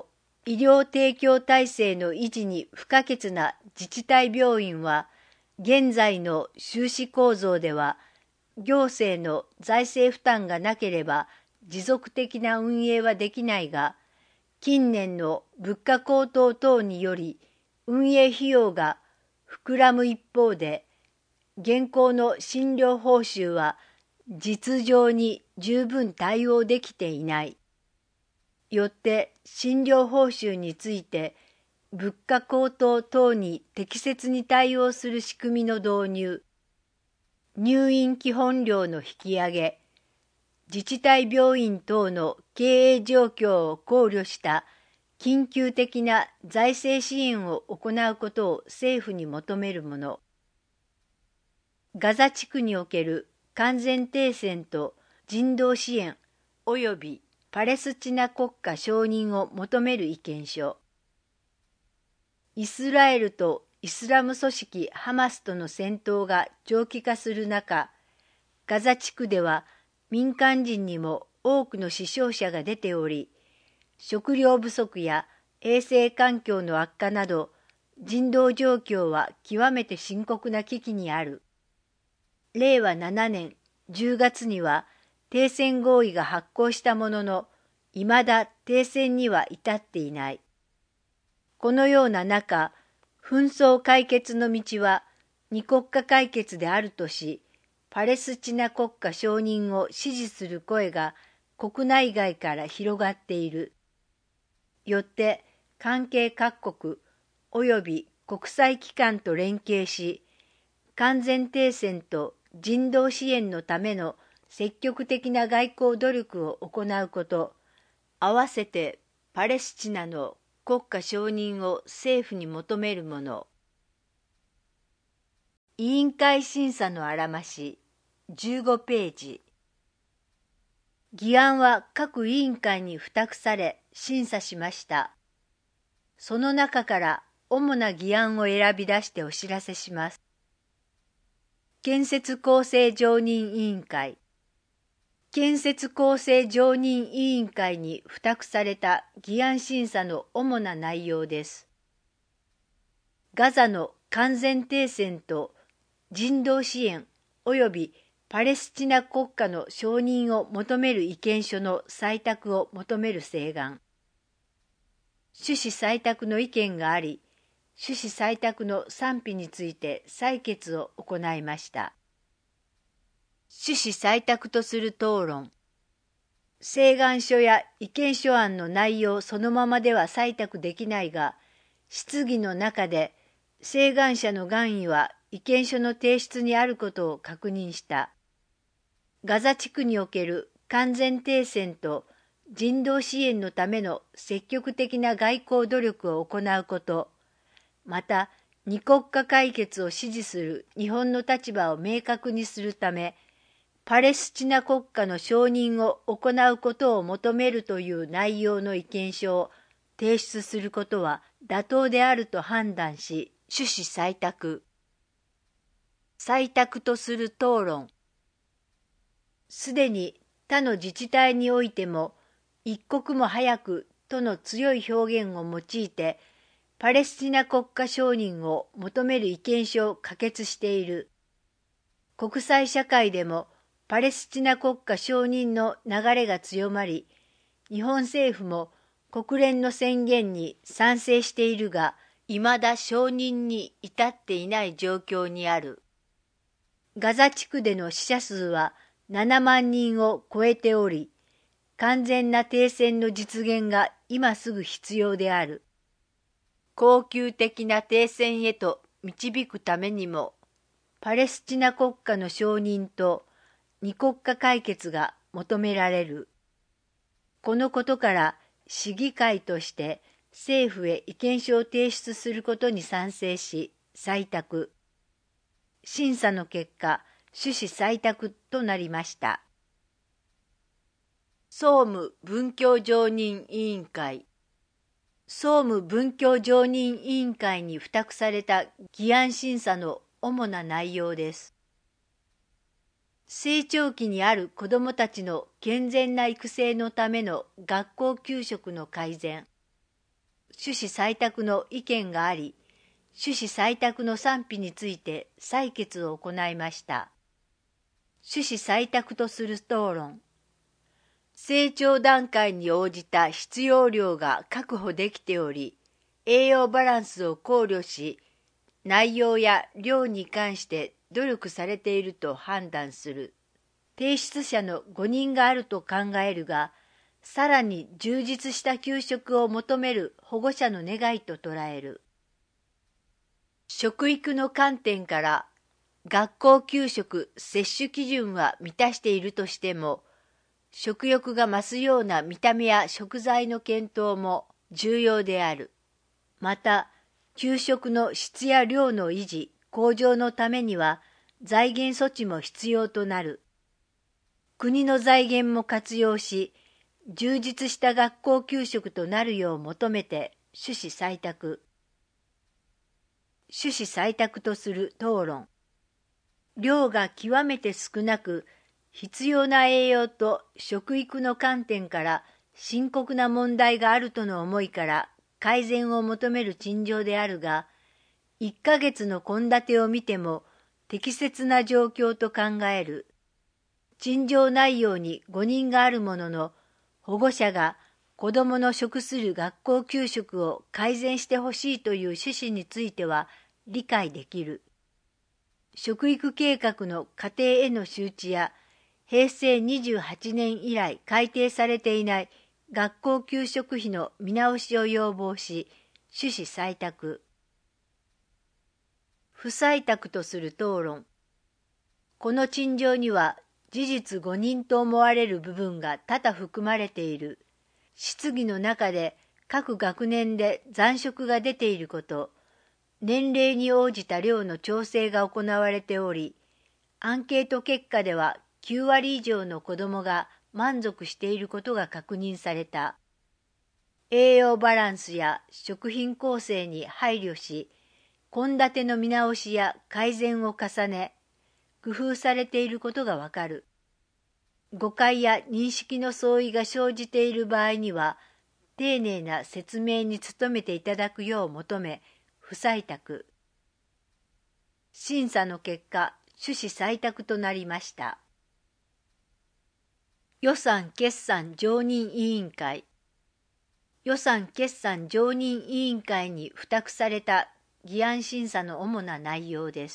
医療提供体制の維持に不可欠な自治体病院は、現在の収支構造では、行政の財政負担がなければ持続的な運営はできないが、近年の物価高騰等により運営費用が膨らむ一方で、現行の診療報酬は実情に十分対応できていない。よって診療報酬について物価高騰等に適切に対応する仕組みの導入、入院基本料の引き上げ、自治体病院等の経営状況を考慮した緊急的な財政支援を行うことを政府に求めるもの。ガザ地区における完全停戦と人道支援及びパレスチナ国家承認を求める意見書。イスラエルとイスラム組織ハマスとの戦闘が長期化する中、ガザ地区では民間人にも多くの死傷者が出ており、食料不足や衛生環境の悪化など、人道状況は極めて深刻な危機にある。令和7年10月には停戦合意が発効したものの、未だ停戦には至っていない。このような中、紛争解決の道は二国家解決であるとし、パレスチナ国家承認を支持する声が国内外から広がっている。よって関係各国及び国際機関と連携し、完全停戦と人道支援のための積極的な外交努力を行うこと、合わせてパレスチナの国家承認を政府に求めるもの。委員会審査のあらまし15ページ。議案は各委員会に付託され審査しました。その中から主な議案を選び出してお知らせします。建設構成常任委員会。建設構成常任委員会に付託された議案審査の主な内容です。ガザの完全停戦と人道支援及びパレスチナ国家の承認を求める意見書の採択を求める請願。趣旨採択の意見があり、趣旨採択の賛否について採決を行いました。趣旨採択とする討論。請願書や意見書案の内容そのままでは採択できないが、質疑の中で請願者の願意は意見書の提出にあることを確認した。ガザ地区における完全停戦と人道支援のための積極的な外交努力を行うこと、また二国家解決を支持する日本の立場を明確にするため、パレスチナ国家の承認を行うことを求めるという内容の意見書を提出することは妥当であると判断し、趣旨採択。採択とする討論。すでに他の自治体においても、一刻も早くとの強い表現を用いて、パレスチナ国家承認を求める意見書を可決している。国際社会でもパレスチナ国家承認の流れが強まり、日本政府も国連の宣言に賛成しているが、未だ承認に至っていない状況にある。ガザ地区での死者数は7万人を超えており、完全な停戦の実現が今すぐ必要である。恒久的な停戦へと導くためにも、パレスチナ国家の承認と二国家解決が求められる。このことから市議会として政府へ意見書を提出することに賛成し、採択。審査の結果、趣旨採択となりました。総務文教常任委員会。総務文教常任委員会に付託された議案審査の主な内容です。成長期にある子どもたちの健全な育成のための学校給食の改善。 主旨採択の意見があり、主旨採択の賛否について採決を行いました。主旨採択とする討論。成長段階に応じた必要量が確保できており、栄養バランスを考慮し、内容や量に関して努力されていると判断する。提出者の誤認があると考えるが、さらに充実した給食を求める保護者の願いと捉える。食育の観点から学校給食摂取基準は満たしているとしても、食欲が増すような見た目や食材の検討も重要である。また、給食の質や量の維持、向上のためには財源措置も必要となる。国の財源も活用し、充実した学校給食となるよう求めて主旨採択。主旨採択とする討論。量が極めて少なく、必要な栄養と食育の観点から深刻な問題があるとの思いから改善を求める陳情であるが、1ヶ月の献立を見ても適切な状況と考える。陳情内容に誤認があるものの、保護者が子どもの食する学校給食を改善してほしいという趣旨については理解できる。食育計画の家庭への周知や、平成28年以来改定されていない学校給食費の見直しを要望し、主旨採択。不採択とする討論。この陳情には事実誤認と思われる部分が多々含まれている。質疑の中で各学年で残食が出ていること、年齢に応じた量の調整が行われており、アンケート結果では9割以上の子どもが満足していることが確認された。栄養バランスや食品構成に配慮し、献立の見直しや改善を重ね、工夫されていることがわかる。誤解や認識の相違が生じている場合には、丁寧な説明に努めていただくよう求め、不採択。審査の結果、主旨採択となりました。予算決算常任委員会。予算決算常任委員会に付託された議案審査の主な内容です。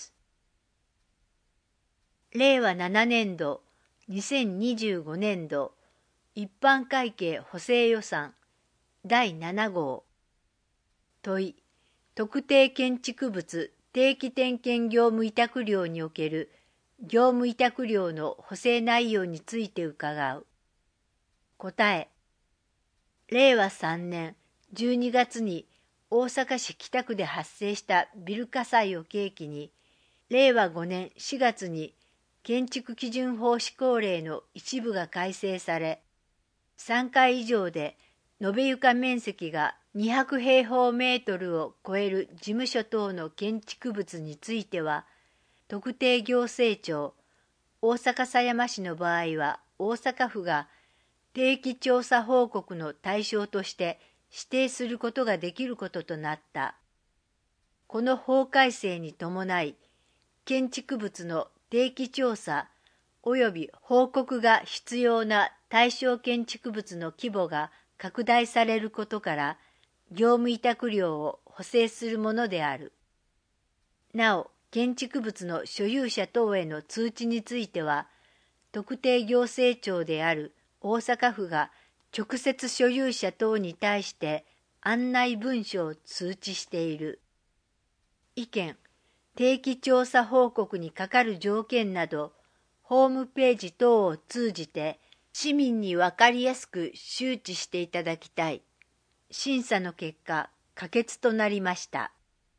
令和7年度、2025年度、一般会計補正予算第7号。問い、特定建築物定期点検業務委託料における業務委託料の補正内容について伺う。答え、令和3年12月に大阪市北区で発生したビル火災を契機に、令和5年4月に建築基準法施行令の一部が改正され、3階以上で延べ床面積が200平方メートルを超える事務所等の建築物については、特定行政庁、大阪狭山市の場合は大阪府が定期調査報告の対象として指定することができることとなった。この法改正に伴い、建築物の定期調査及び報告が必要な対象建築物の規模が拡大されることから、業務委託料を補正するものである。なお、建築物の所有者等への通知については、特定行政庁である大阪府が直接所有者等に対して案内文書を通知している。意見、定期調査報告にかかる条件など、ホームページ等を通じて市民にわかりやすく周知していただきたい。審査の結果、可決となりました。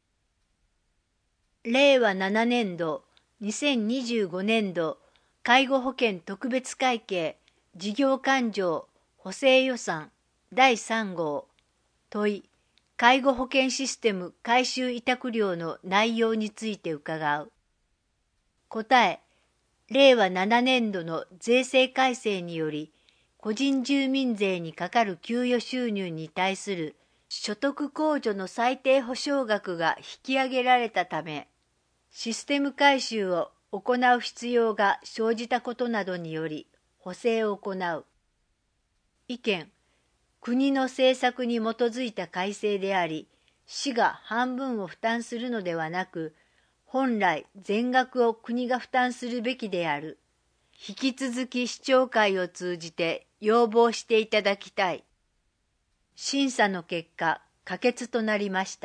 令和7年度、2025年度、介護保険特別会計事業勘定補正予算第3号。問い、介護保険システム改修委託料の内容について伺う。答え、令和7年度の税制改正により、個人住民税にかかる給与収入に対する所得控除の最低保証額が引き上げられたため、システム改修を行う必要が生じたことなどにより補正を行う。意見、国の政策に基づいた改正であり、市が半分を負担するのではなく、本来全額を国が負担するべきである。引き続き市長会を通じて要望していただきたい。審査の結果、可決となりました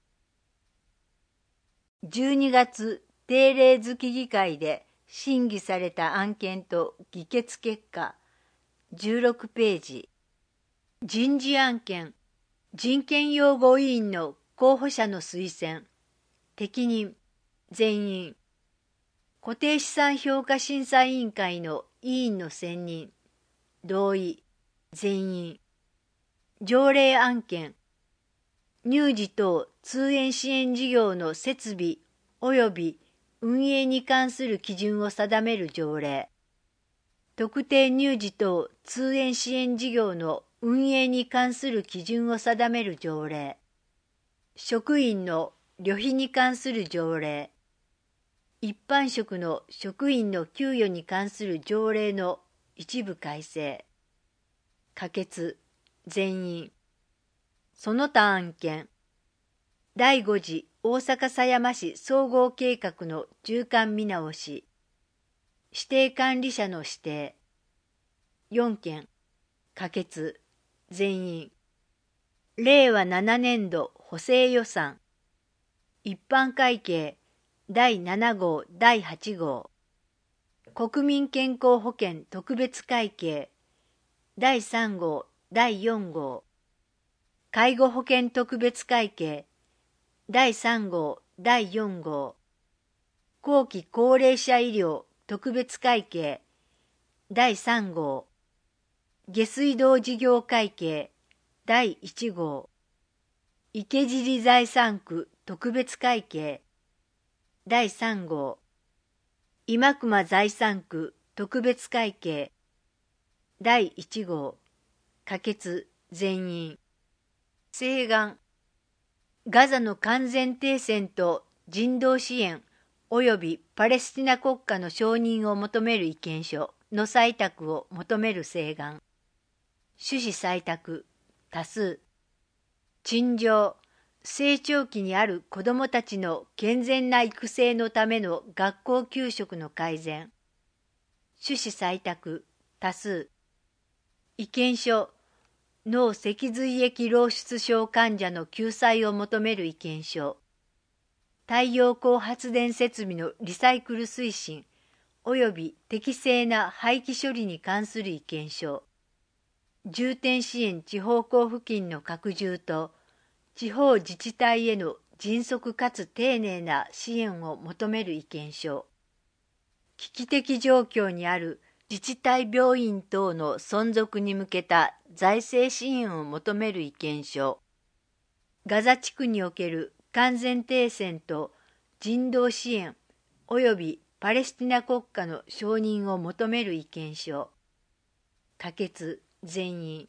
。12月定例月議会で審議された案件と議決結果、16ページ。人事案件、人権擁護委員の候補者の推薦、適任、全員。固定資産評価審査委員会の委員の選任、同意、全員。条例案件、乳児等通園支援事業の設備及び運営に関する基準を定める条例。特定乳児等通園支援事業の運営に関する基準を定める条例。職員の旅費に関する条例。一般職の職員の給与に関する条例の一部改正。可決、全員。その他案件。第5次大阪狭山市総合計画の中間見直し。指定管理者の指定。4件。可決、全員。令和7年度補正予算。一般会計第7号第8号。国民健康保険特別会計第3号第4号。介護保険特別会計第3号第4号。後期高齢者医療特別会計第3号。下水道事業会計第1号。池尻財産区特別会計第3号。今熊財産区特別会計第1号。可決、全員。請願。ガザの完全停戦と人道支援及びパレスチナ国家の承認を求める意見書の採択を求める請願。趣旨採択、多数。陳情、成長期にある子どもたちの健全な育成のための学校給食の改善。趣旨採択、多数。意見書、脳脊髄液漏出症患者の救済を求める意見書。太陽光発電設備のリサイクル推進及び適正な廃棄処理に関する意見書。重点支援地方交付金の拡充と地方自治体への迅速かつ丁寧な支援を求める意見書。危機的状況にある自治体病院等の存続に向けた財政支援を求める意見書。ガザ地区における完全停戦と人道支援及びパレスチナ国家の承認を求める意見書。可決、全員。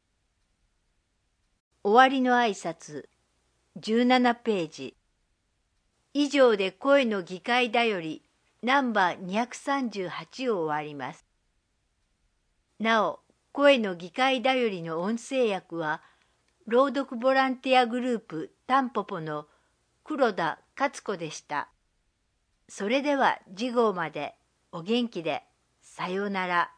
終わりの挨拶、17ページ。以上で声の議会だよりナンバー238を終わります。なお、声の議会だよりの音声訳は、朗読ボランティアグループタンポポの黒田勝子でした。それでは次号までお元気で。さようなら。